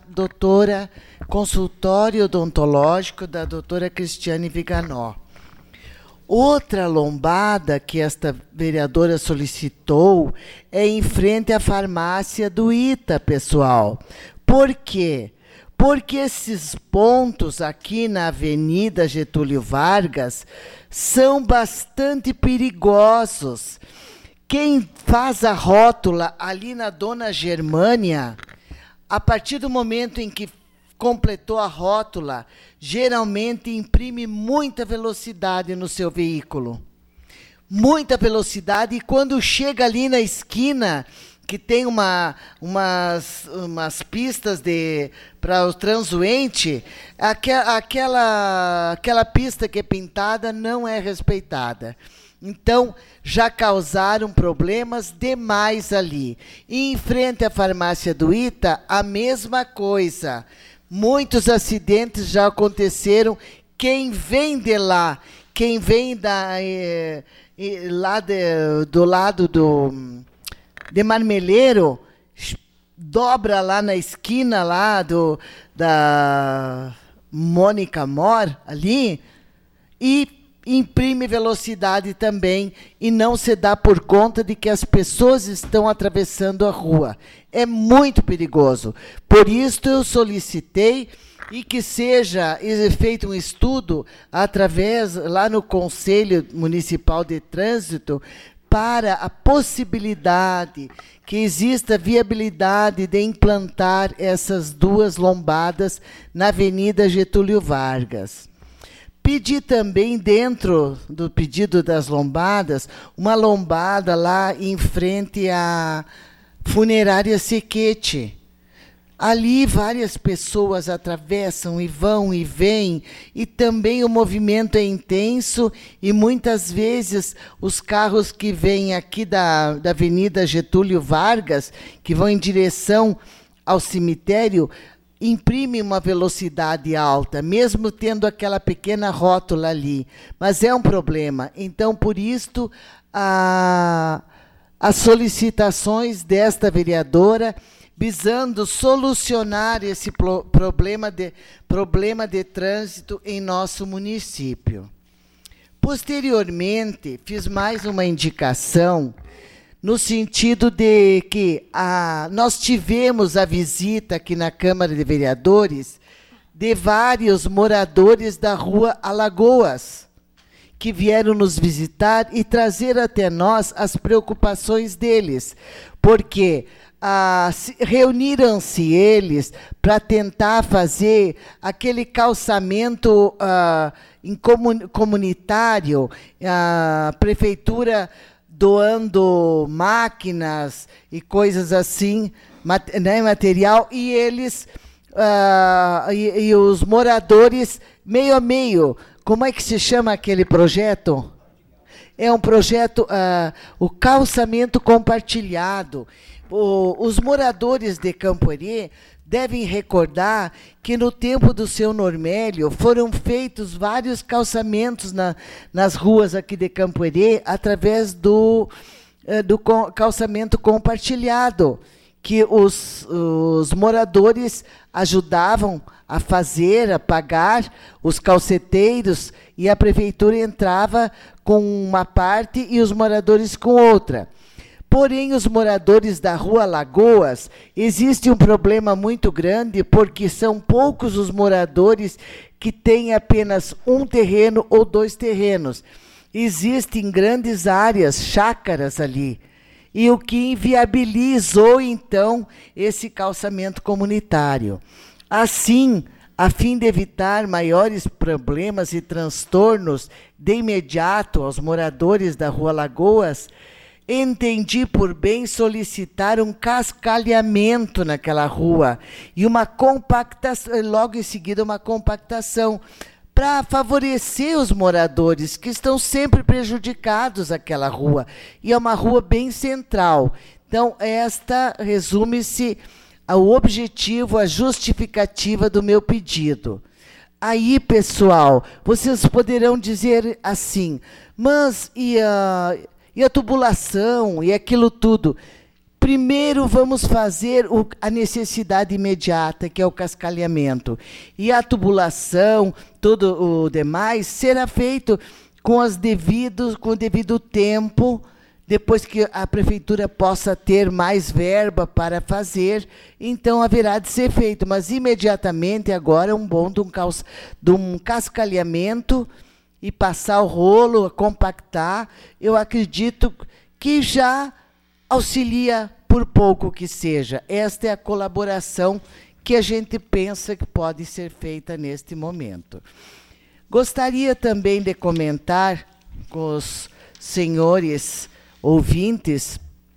Speaker 5: consultório odontológico da doutora Cristiane Viganó. Outra lombada que esta vereadora solicitou é em frente à farmácia do Ita, pessoal. Por quê? Porque esses pontos aqui na Avenida Getúlio Vargas são bastante perigosos. Quem faz a rótula ali na Dona Germânia, a partir do momento em que completou a rótula, geralmente imprime muita velocidade no seu veículo. Muita velocidade, e quando chega ali na esquina, que tem umas pistas para o transuente, aquela pista que é pintada não é respeitada. Então, já causaram problemas demais ali. E em frente à farmácia do Ita, a mesma coisa. Muitos acidentes já aconteceram. Quem vem de lá, quem vem do lado de Marmeleiro, dobra lá na esquina lá da Mônica Mor, ali, e imprime velocidade também e não se dá por conta de que as pessoas estão atravessando a rua. É muito perigoso. Por isso eu solicitei e que seja feito um estudo através lá no Conselho Municipal de Trânsito para a possibilidade que exista viabilidade de implantar essas duas lombadas na Avenida Getúlio Vargas. Pedi também, dentro do pedido das lombadas, uma lombada lá em frente à Funerária Sequete. Ali várias pessoas atravessam e vão e vêm, e também o movimento é intenso, e muitas vezes os carros que vêm aqui da Avenida Getúlio Vargas, que vão em direção ao cemitério, imprime uma velocidade alta, mesmo tendo aquela pequena rótula ali. Mas é um problema. Então, por isto, as solicitações desta vereadora, visando solucionar esse problema de trânsito em nosso município. Posteriormente, fiz mais uma indicação no sentido de que nós tivemos a visita aqui na Câmara de Vereadores de vários moradores da Rua Alagoas, que vieram nos visitar e trazer até nós as preocupações deles, porque reuniram-se eles para tentar fazer aquele calçamento comunitário, a prefeitura doando máquinas e coisas assim, material, e eles e os moradores meio a meio. Como é que se chama aquele projeto? É um projeto, o calçamento compartilhado. Os moradores de Campoerê devem recordar que no tempo do seu Normélio foram feitos vários calçamentos nas ruas aqui de Campoerê através do calçamento compartilhado, que os moradores ajudavam a fazer, a pagar os calceteiros, e a prefeitura entrava com uma parte e os moradores com outra. Porém, os moradores da Rua Lagoas, existe um problema muito grande, porque são poucos os moradores que têm apenas um terreno ou 2 terrenos. Existem grandes áreas, chácaras ali, e o que inviabilizou, então, esse calçamento comunitário. Assim, a fim de evitar maiores problemas e transtornos de imediato aos moradores da Rua Lagoas, entendi por bem solicitar um cascalhamento naquela rua e uma compactação, logo em seguida uma compactação, para favorecer os moradores que estão sempre prejudicados àquela rua. E é uma rua bem central. Então, esta resume-se ao objetivo, a justificativa do meu pedido. Aí, pessoal, vocês poderão dizer assim, mas e a tubulação, e aquilo tudo? Primeiro vamos fazer a necessidade imediata, que é o cascalhamento. E a tubulação, todo o demais, será feito com o devido tempo, depois que a prefeitura possa ter mais verba para fazer, então haverá de ser feito. Mas imediatamente agora é um bom de um cascalhamento, e passar o rolo, compactar, eu acredito que já auxilia, por pouco que seja. Esta é a colaboração que a gente pensa que pode ser feita neste momento. Gostaria também de comentar com os senhores ouvintes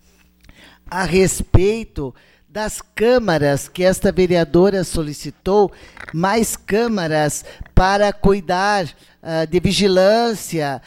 Speaker 5: a respeito das câmaras que esta vereadora solicitou, mais câmaras para cuidar de vigilância,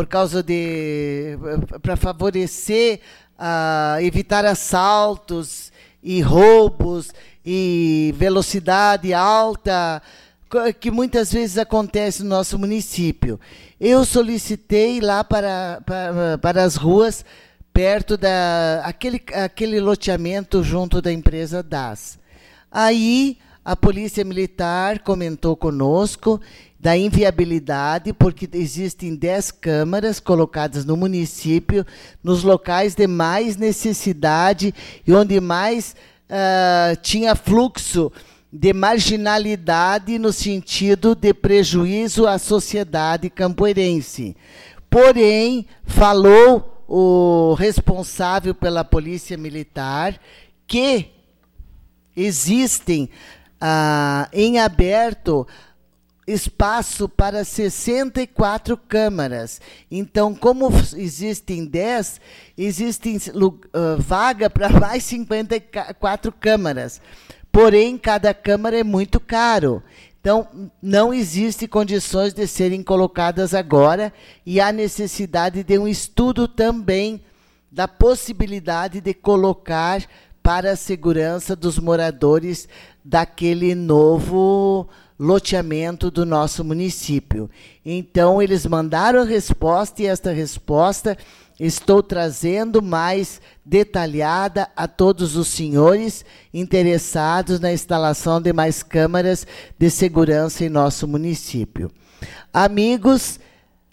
Speaker 5: para favorecer, evitar assaltos e roubos e velocidade alta, que muitas vezes acontece no nosso município. Eu solicitei lá para as ruas, perto aquele loteamento junto da empresa DAS. Aí a Polícia Militar comentou conosco da inviabilidade, porque existem 10 câmaras colocadas no município, nos locais de mais necessidade e onde mais tinha fluxo de marginalidade no sentido de prejuízo à sociedade campoerense. Porém, falou o responsável pela Polícia Militar que existem em aberto espaço para 64 câmaras. Então, como existem 10, existem vaga para mais 54 câmaras. Porém, cada câmara é muito caro. Então, não existe condições de serem colocadas agora, e há necessidade de um estudo também da possibilidade de colocar para a segurança dos moradores daquele novo loteamento do nosso município. Então, eles mandaram a resposta, e esta resposta estou trazendo mais detalhada a todos os senhores interessados na instalação de mais câmaras de segurança em nosso município. Amigos,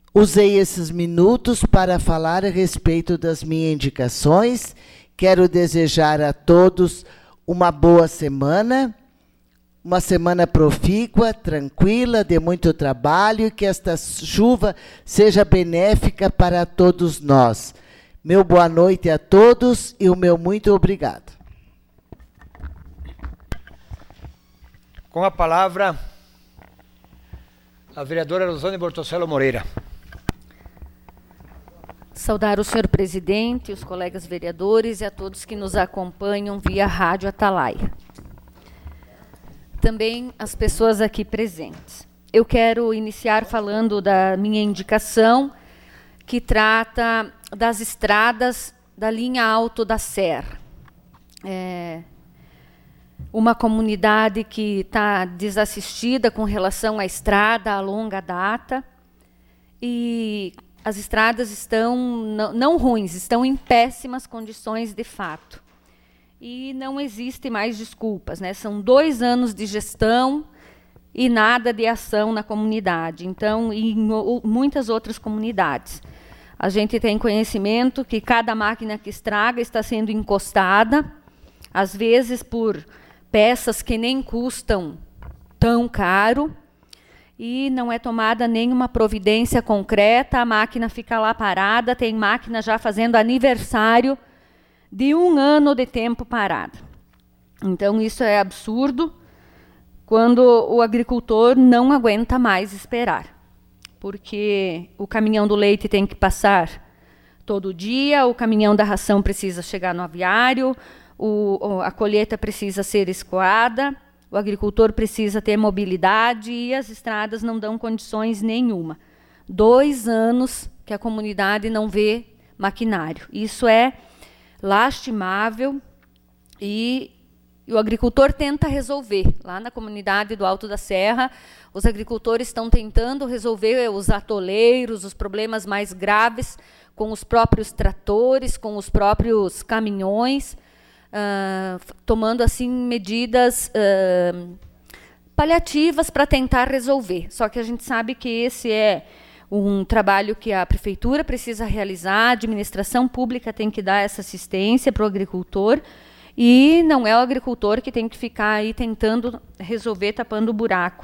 Speaker 5: usei esses minutos para falar a respeito das minhas indicações. Quero desejar a todos uma boa semana, uma semana profícua, tranquila, de muito trabalho, e que esta chuva seja benéfica para todos nós. Meu boa noite a todos e o meu muito obrigado.
Speaker 1: Com a palavra, a vereadora Rosane Bortocello Moreira.
Speaker 7: Saudar o senhor presidente, os colegas vereadores e a todos que nos acompanham via Rádio Atalaia. Também as pessoas aqui presentes. Eu quero iniciar falando da minha indicação, que trata das estradas da linha Alto da Serra. Uma comunidade que está desassistida com relação à estrada a longa data, e as estradas estão não ruins, estão em péssimas condições de fato. E não existe mais desculpas, né? São 2 anos de gestão e nada de ação na comunidade. Então, e em muitas outras comunidades. A gente tem conhecimento que cada máquina que estraga está sendo encostada, às vezes por peças que nem custam tão caro, e não é tomada nenhuma providência concreta, a máquina fica lá parada, tem máquina já fazendo aniversário de 1 ano de tempo parada. Então, isso é absurdo, quando o agricultor não aguenta mais esperar, porque o caminhão do leite tem que passar todo dia, o caminhão da ração precisa chegar no aviário, a colheita precisa ser escoada, o agricultor precisa ter mobilidade e as estradas não dão condições nenhuma. 2 anos que a comunidade não vê maquinário. Isso é lastimável e o agricultor tenta resolver. Lá na comunidade do Alto da Serra, os agricultores estão tentando resolver os atoleiros, os problemas mais graves, com os próprios tratores, com os próprios caminhões, tomando assim medidas paliativas para tentar resolver. Só que a gente sabe que esse é um trabalho que a prefeitura precisa realizar, a administração pública tem que dar essa assistência para o agricultor, e não é o agricultor que tem que ficar aí tentando resolver, tapando o buraco.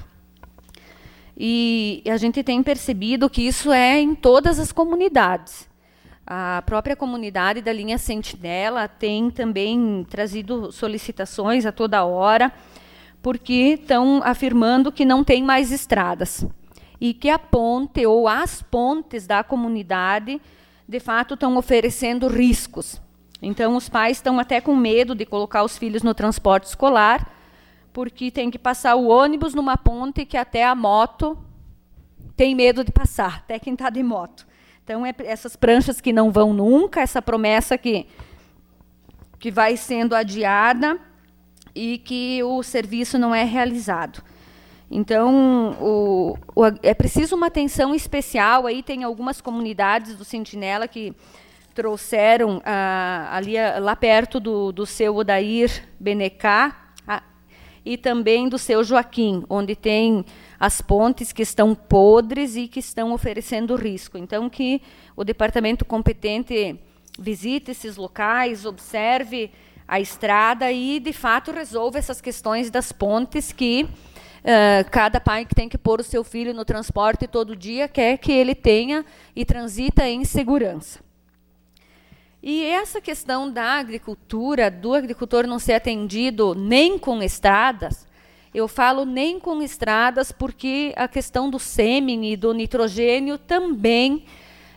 Speaker 7: E a gente tem percebido que isso é em todas as comunidades. A própria comunidade da linha Sentinela tem também trazido solicitações a toda hora, porque estão afirmando que não tem mais estradas e que a ponte ou as pontes da comunidade, de fato, estão oferecendo riscos. Então, os pais estão até com medo de colocar os filhos no transporte escolar, porque tem que passar o ônibus numa ponte que até a moto tem medo de passar, até quem está de moto. Então, essas pranchas que não vão nunca, essa promessa que vai sendo adiada e que o serviço não é realizado. Então, é preciso uma atenção especial. Aí tem algumas comunidades do Sentinela que trouxeram lá perto do seu Odair Benecá e também do seu Joaquim, onde tem as pontes que estão podres e que estão oferecendo risco. Então, que o departamento competente visite esses locais, observe a estrada e, de fato, resolva essas questões das pontes que cada pai que tem que pôr o seu filho no transporte todo dia quer que ele tenha e transita em segurança. E essa questão da agricultura, do agricultor não ser atendido nem com estradas, eu falo nem com estradas porque a questão do sêmen e do nitrogênio também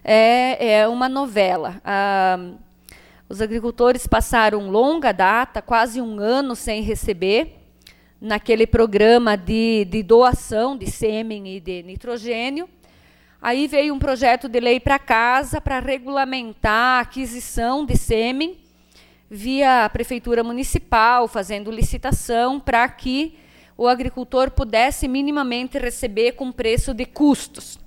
Speaker 7: é uma novela. Os agricultores passaram longa data, quase 1 ano sem receber, naquele programa de doação de sêmen e de nitrogênio. Aí veio um projeto de lei para casa para regulamentar a aquisição de sêmen via a Prefeitura Municipal, fazendo licitação para que o agricultor pudesse minimamente receber com preço de custos.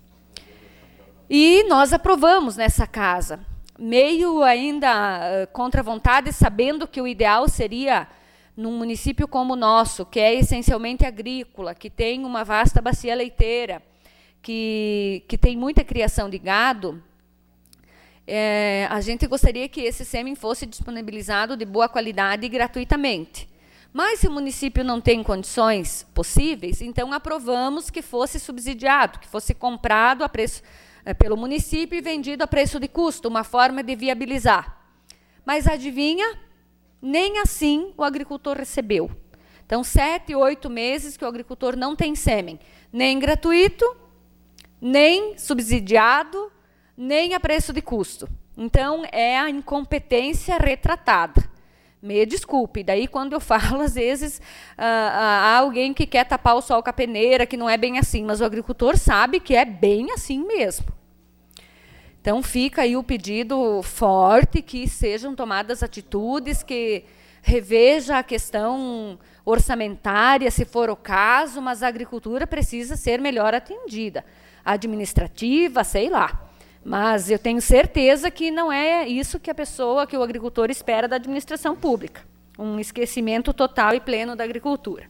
Speaker 7: E nós aprovamos nessa casa, meio ainda contra a vontade, sabendo que o ideal seria, num município como o nosso, que é essencialmente agrícola, que tem uma vasta bacia leiteira, que tem muita criação de gado, a gente gostaria que esse sêmen fosse disponibilizado de boa qualidade e gratuitamente. Mas se o município não tem condições possíveis, então aprovamos que fosse subsidiado, que fosse comprado a preço, pelo município e vendido a preço de custo, uma forma de viabilizar. Mas adivinha? Nem assim o agricultor recebeu. Então, 7, 8 meses que o agricultor não tem sêmen, nem gratuito, nem subsidiado, nem a preço de custo. Então, é a incompetência retratada. Me desculpe, daí quando eu falo, às vezes, há alguém que quer tapar o sol com a peneira, que não é bem assim, mas o agricultor sabe que é bem assim mesmo. Então, fica aí o pedido forte que sejam tomadas atitudes, que reveja a questão orçamentária, se for o caso, mas a agricultura precisa ser melhor atendida. Administrativa, sei lá. Mas eu tenho certeza que não é isso que que o agricultor espera da administração pública. Um esquecimento total e pleno da agricultura.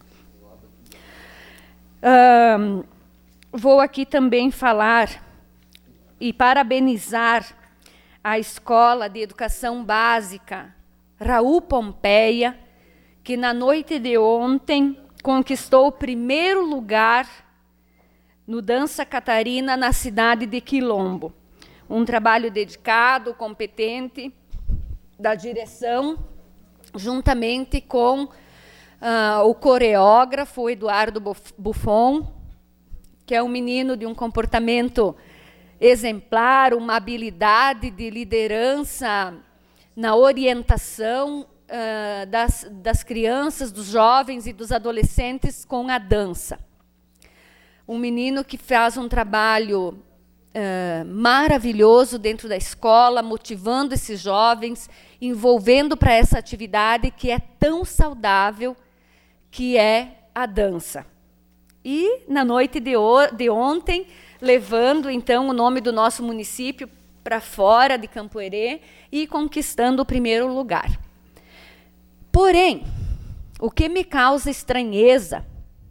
Speaker 7: Vou aqui também falar e parabenizar a Escola de Educação Básica Raul Pompeia, que na noite de ontem conquistou o primeiro lugar no Dança Catarina na cidade de Quilombo. Um trabalho dedicado, competente, da direção, juntamente com o coreógrafo Eduardo Buffon, que é um menino de um comportamento exemplar, uma habilidade de liderança na orientação das crianças, dos jovens e dos adolescentes com a dança. Um menino que faz um trabalho maravilhoso dentro da escola, motivando esses jovens, envolvendo para essa atividade que é tão saudável, que é a dança. E, na noite de ontem, levando, então, o nome do nosso município para fora de Campo Herê e conquistando o primeiro lugar. Porém, o que me causa estranheza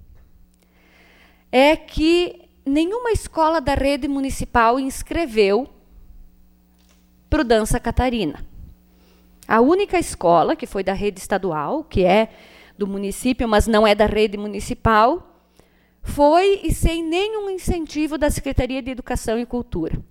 Speaker 7: é que nenhuma escola da rede municipal inscreveu para o Dança Catarina. A única escola, que foi da rede estadual, que é do município, mas não é da rede municipal, foi e sem nenhum incentivo da Secretaria de Educação e Cultura.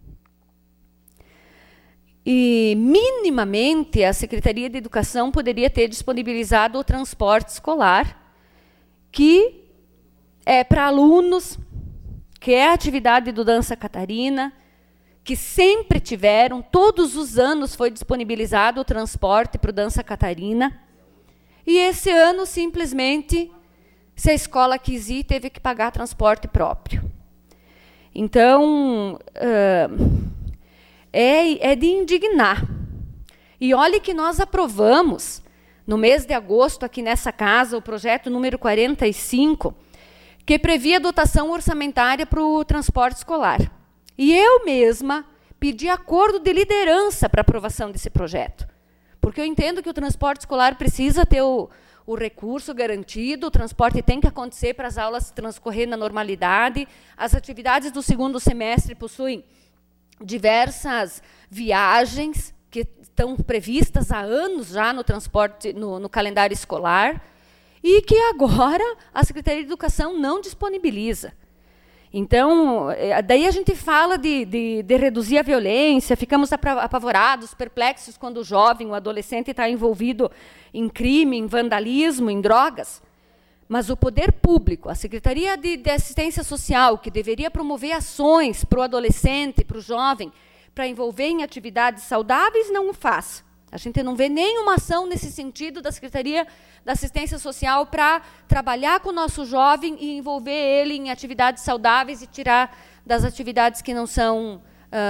Speaker 7: E, minimamente, a Secretaria de Educação poderia ter disponibilizado o transporte escolar, que é para alunos, que é a atividade do Dança Catarina, que sempre tiveram, todos os anos foi disponibilizado o transporte para o Dança Catarina, e esse ano, simplesmente, se a escola quis ir, teve que pagar transporte próprio. Então, é de indignar. E olhe que nós aprovamos, no mês de agosto, aqui nessa casa, o projeto número 45, que previa dotação orçamentária para o transporte escolar. E eu mesma pedi acordo de liderança para aprovação desse projeto. Porque eu entendo que o transporte escolar precisa ter o recurso garantido, o transporte tem que acontecer para as aulas transcorrer na normalidade, as atividades do segundo semestre possuem diversas viagens que estão previstas há anos já no transporte, no calendário escolar, e que agora a Secretaria de Educação não disponibiliza. Então, daí a gente fala de reduzir a violência, ficamos apavorados, perplexos, quando o jovem, o adolescente está envolvido em crime, em vandalismo, em drogas. Mas o poder público, a Secretaria de Assistência Social, que deveria promover ações para o adolescente, para o jovem, para envolver em atividades saudáveis, não o faz. A gente não vê nenhuma ação nesse sentido da Secretaria da Assistência Social para trabalhar com o nosso jovem e envolver ele em atividades saudáveis e tirar das atividades que não são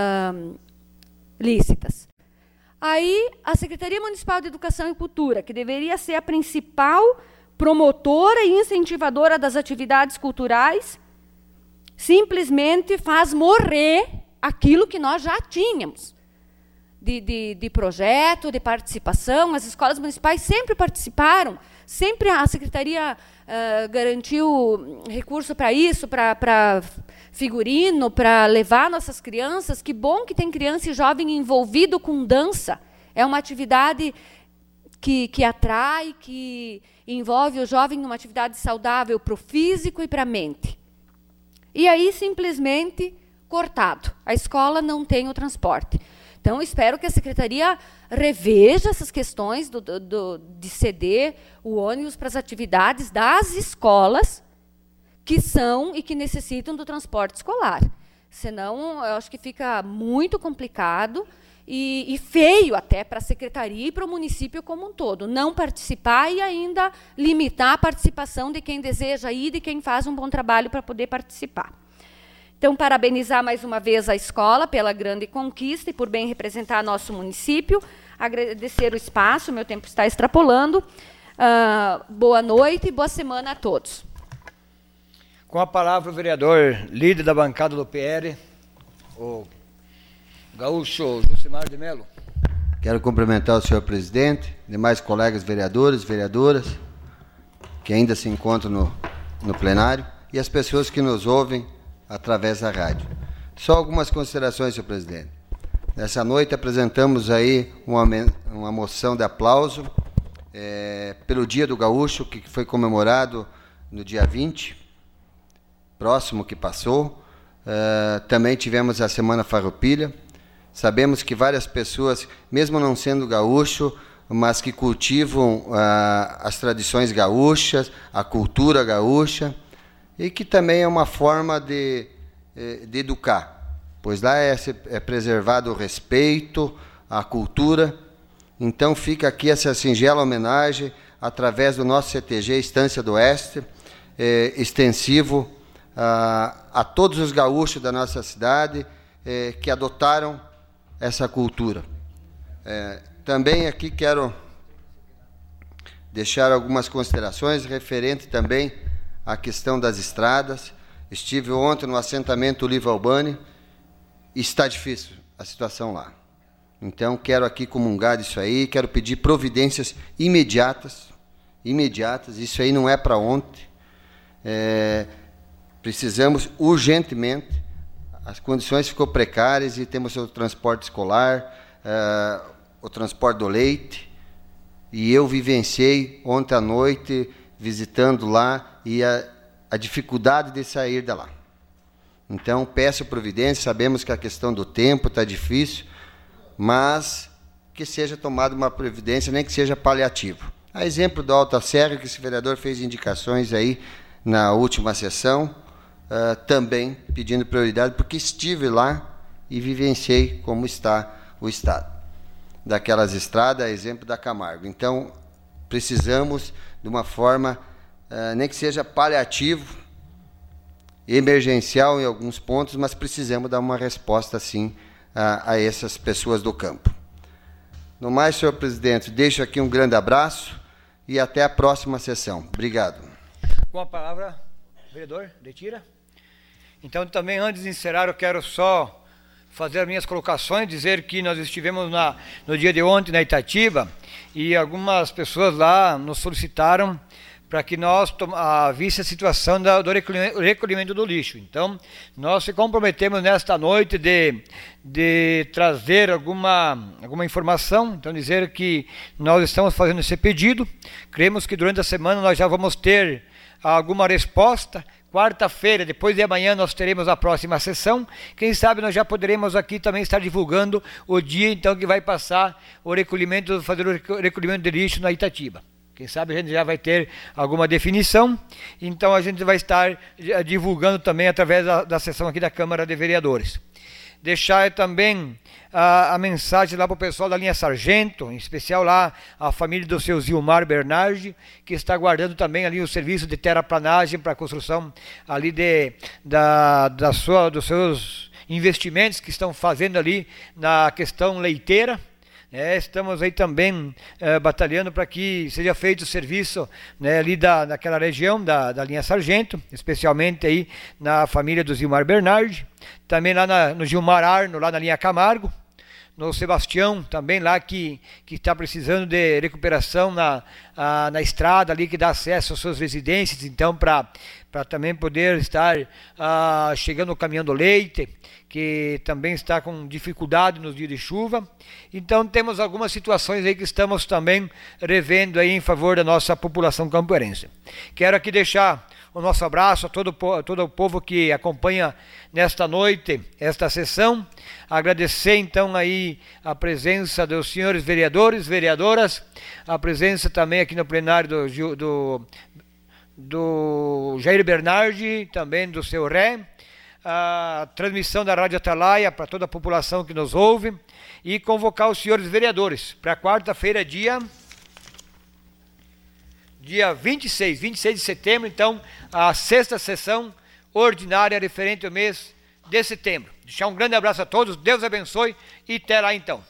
Speaker 7: lícitas. Aí, a Secretaria Municipal de Educação e Cultura, que deveria ser a principal promotora e incentivadora das atividades culturais, simplesmente faz morrer aquilo que nós já tínhamos. de projeto, de participação. As escolas municipais sempre participaram, sempre a Secretaria garantiu recurso para isso, para figurino, para levar nossas crianças. Que bom que tem criança e jovem envolvido com dança. É uma atividade que atrai, que envolve o jovem numa atividade saudável para o físico e para a mente. E aí, simplesmente, cortado. A escola não tem o transporte. Então, espero que a Secretaria reveja essas questões de ceder o ônibus para as atividades das escolas que são e que necessitam do transporte escolar. Senão, eu acho que fica muito complicado e feio até para a Secretaria e para o município como um todo. Não participar e ainda limitar a participação de quem deseja ir, de quem faz um bom trabalho para poder participar. Então, parabenizar mais uma vez a escola pela grande conquista e por bem representar nosso município. Agradecer o espaço, meu tempo está extrapolando. Boa noite e boa semana a todos.
Speaker 1: Com a palavra o vereador, líder da bancada do PR, o gaúcho Jucimar de Melo.
Speaker 6: Quero cumprimentar o senhor presidente, demais colegas vereadores, vereadoras, que ainda se encontram no plenário, e as pessoas que nos ouvem através da rádio. Só algumas considerações, senhor presidente. Nessa noite apresentamos aí uma moção de aplauso pelo Dia do Gaúcho, que foi comemorado no dia 20, próximo que passou. Também tivemos a Semana Farroupilha. Sabemos que várias pessoas, mesmo não sendo gaúcho, mas que cultivam as tradições gaúchas, a cultura gaúcha, e que também é uma forma de educar, pois lá é preservado o respeito à cultura. Então fica aqui essa singela homenagem, através do nosso CTG Estância do Oeste, extensivo a todos os gaúchos da nossa cidade que adotaram essa cultura. Também aqui quero deixar algumas considerações referente também à questão das estradas. Estive ontem no assentamento Oliva Albani e está difícil a situação lá. Então, quero aqui comungar disso aí, quero pedir providências imediatas, isso aí não é para ontem. Precisamos urgentemente. As condições ficou precárias e temos o transporte escolar, o transporte do leite, e eu vivenciei ontem à noite visitando lá e a dificuldade de sair de lá. Então, peço providência, sabemos que a questão do tempo está difícil, mas que seja tomada uma providência, nem que seja paliativo. A exemplo do Alta Serra, que esse vereador fez indicações aí na última sessão, também pedindo prioridade, porque estive lá e vivenciei como está o estado daquelas estradas, a exemplo da Camargo. Então, precisamos de uma forma, nem que seja paliativo, emergencial em alguns pontos, mas precisamos dar uma resposta, sim, a essas pessoas do campo. No mais, senhor presidente, deixo aqui um grande abraço e até a próxima sessão. Obrigado.
Speaker 1: Com a palavra, vereador, retira. Então, também, antes de encerrar, eu quero só fazer as minhas colocações, dizer que nós estivemos no dia de ontem na Itatiba e algumas pessoas lá nos solicitaram para que nós visse a situação do recolhimento do lixo. Então, nós se comprometemos nesta noite de trazer alguma informação, então dizer que nós estamos fazendo esse pedido, cremos que durante a semana nós já vamos ter alguma resposta. Quarta-feira, depois de amanhã, nós teremos a próxima sessão. Quem sabe nós já poderemos aqui também estar divulgando o dia, então, que vai passar o recolhimento, fazer o recolhimento de lixo na Itatiba. Quem sabe a gente já vai ter alguma definição, então a gente vai estar divulgando também através da sessão aqui da Câmara de Vereadores. Deixar também a mensagem lá para o pessoal da linha Sargento, em especial lá a família do seu Zilmar Bernardi, que está aguardando também ali o serviço de terraplanagem para a construção ali dos seus investimentos que estão fazendo ali na questão leiteira. Estamos aí também batalhando para que seja feito o serviço, ali naquela região da linha Sargento, especialmente aí na família do Zilmar Bernardi, também lá no Gilmar Arno, lá na linha Camargo. no Sebastião, também lá que está precisando de recuperação na estrada ali que dá acesso às suas residências, então para também poder estar chegando o caminhão do leite, que também está com dificuldade nos dias de chuva. Então temos algumas situações aí que estamos também revendo aí em favor da nossa população campoerense. Quero aqui deixar o nosso abraço a todo o povo que acompanha nesta noite esta sessão. Agradecer então aí a presença dos senhores vereadores, vereadoras, a presença também aqui no plenário do Jair Bernardi, também do seu Ré, a transmissão da Rádio Atalaia para toda a população que nos ouve, e convocar os senhores vereadores para quarta-feira, dia 26 de setembro, então, a 6ª sessão ordinária referente ao mês de setembro. Deixar um grande abraço a todos, Deus abençoe e até lá então.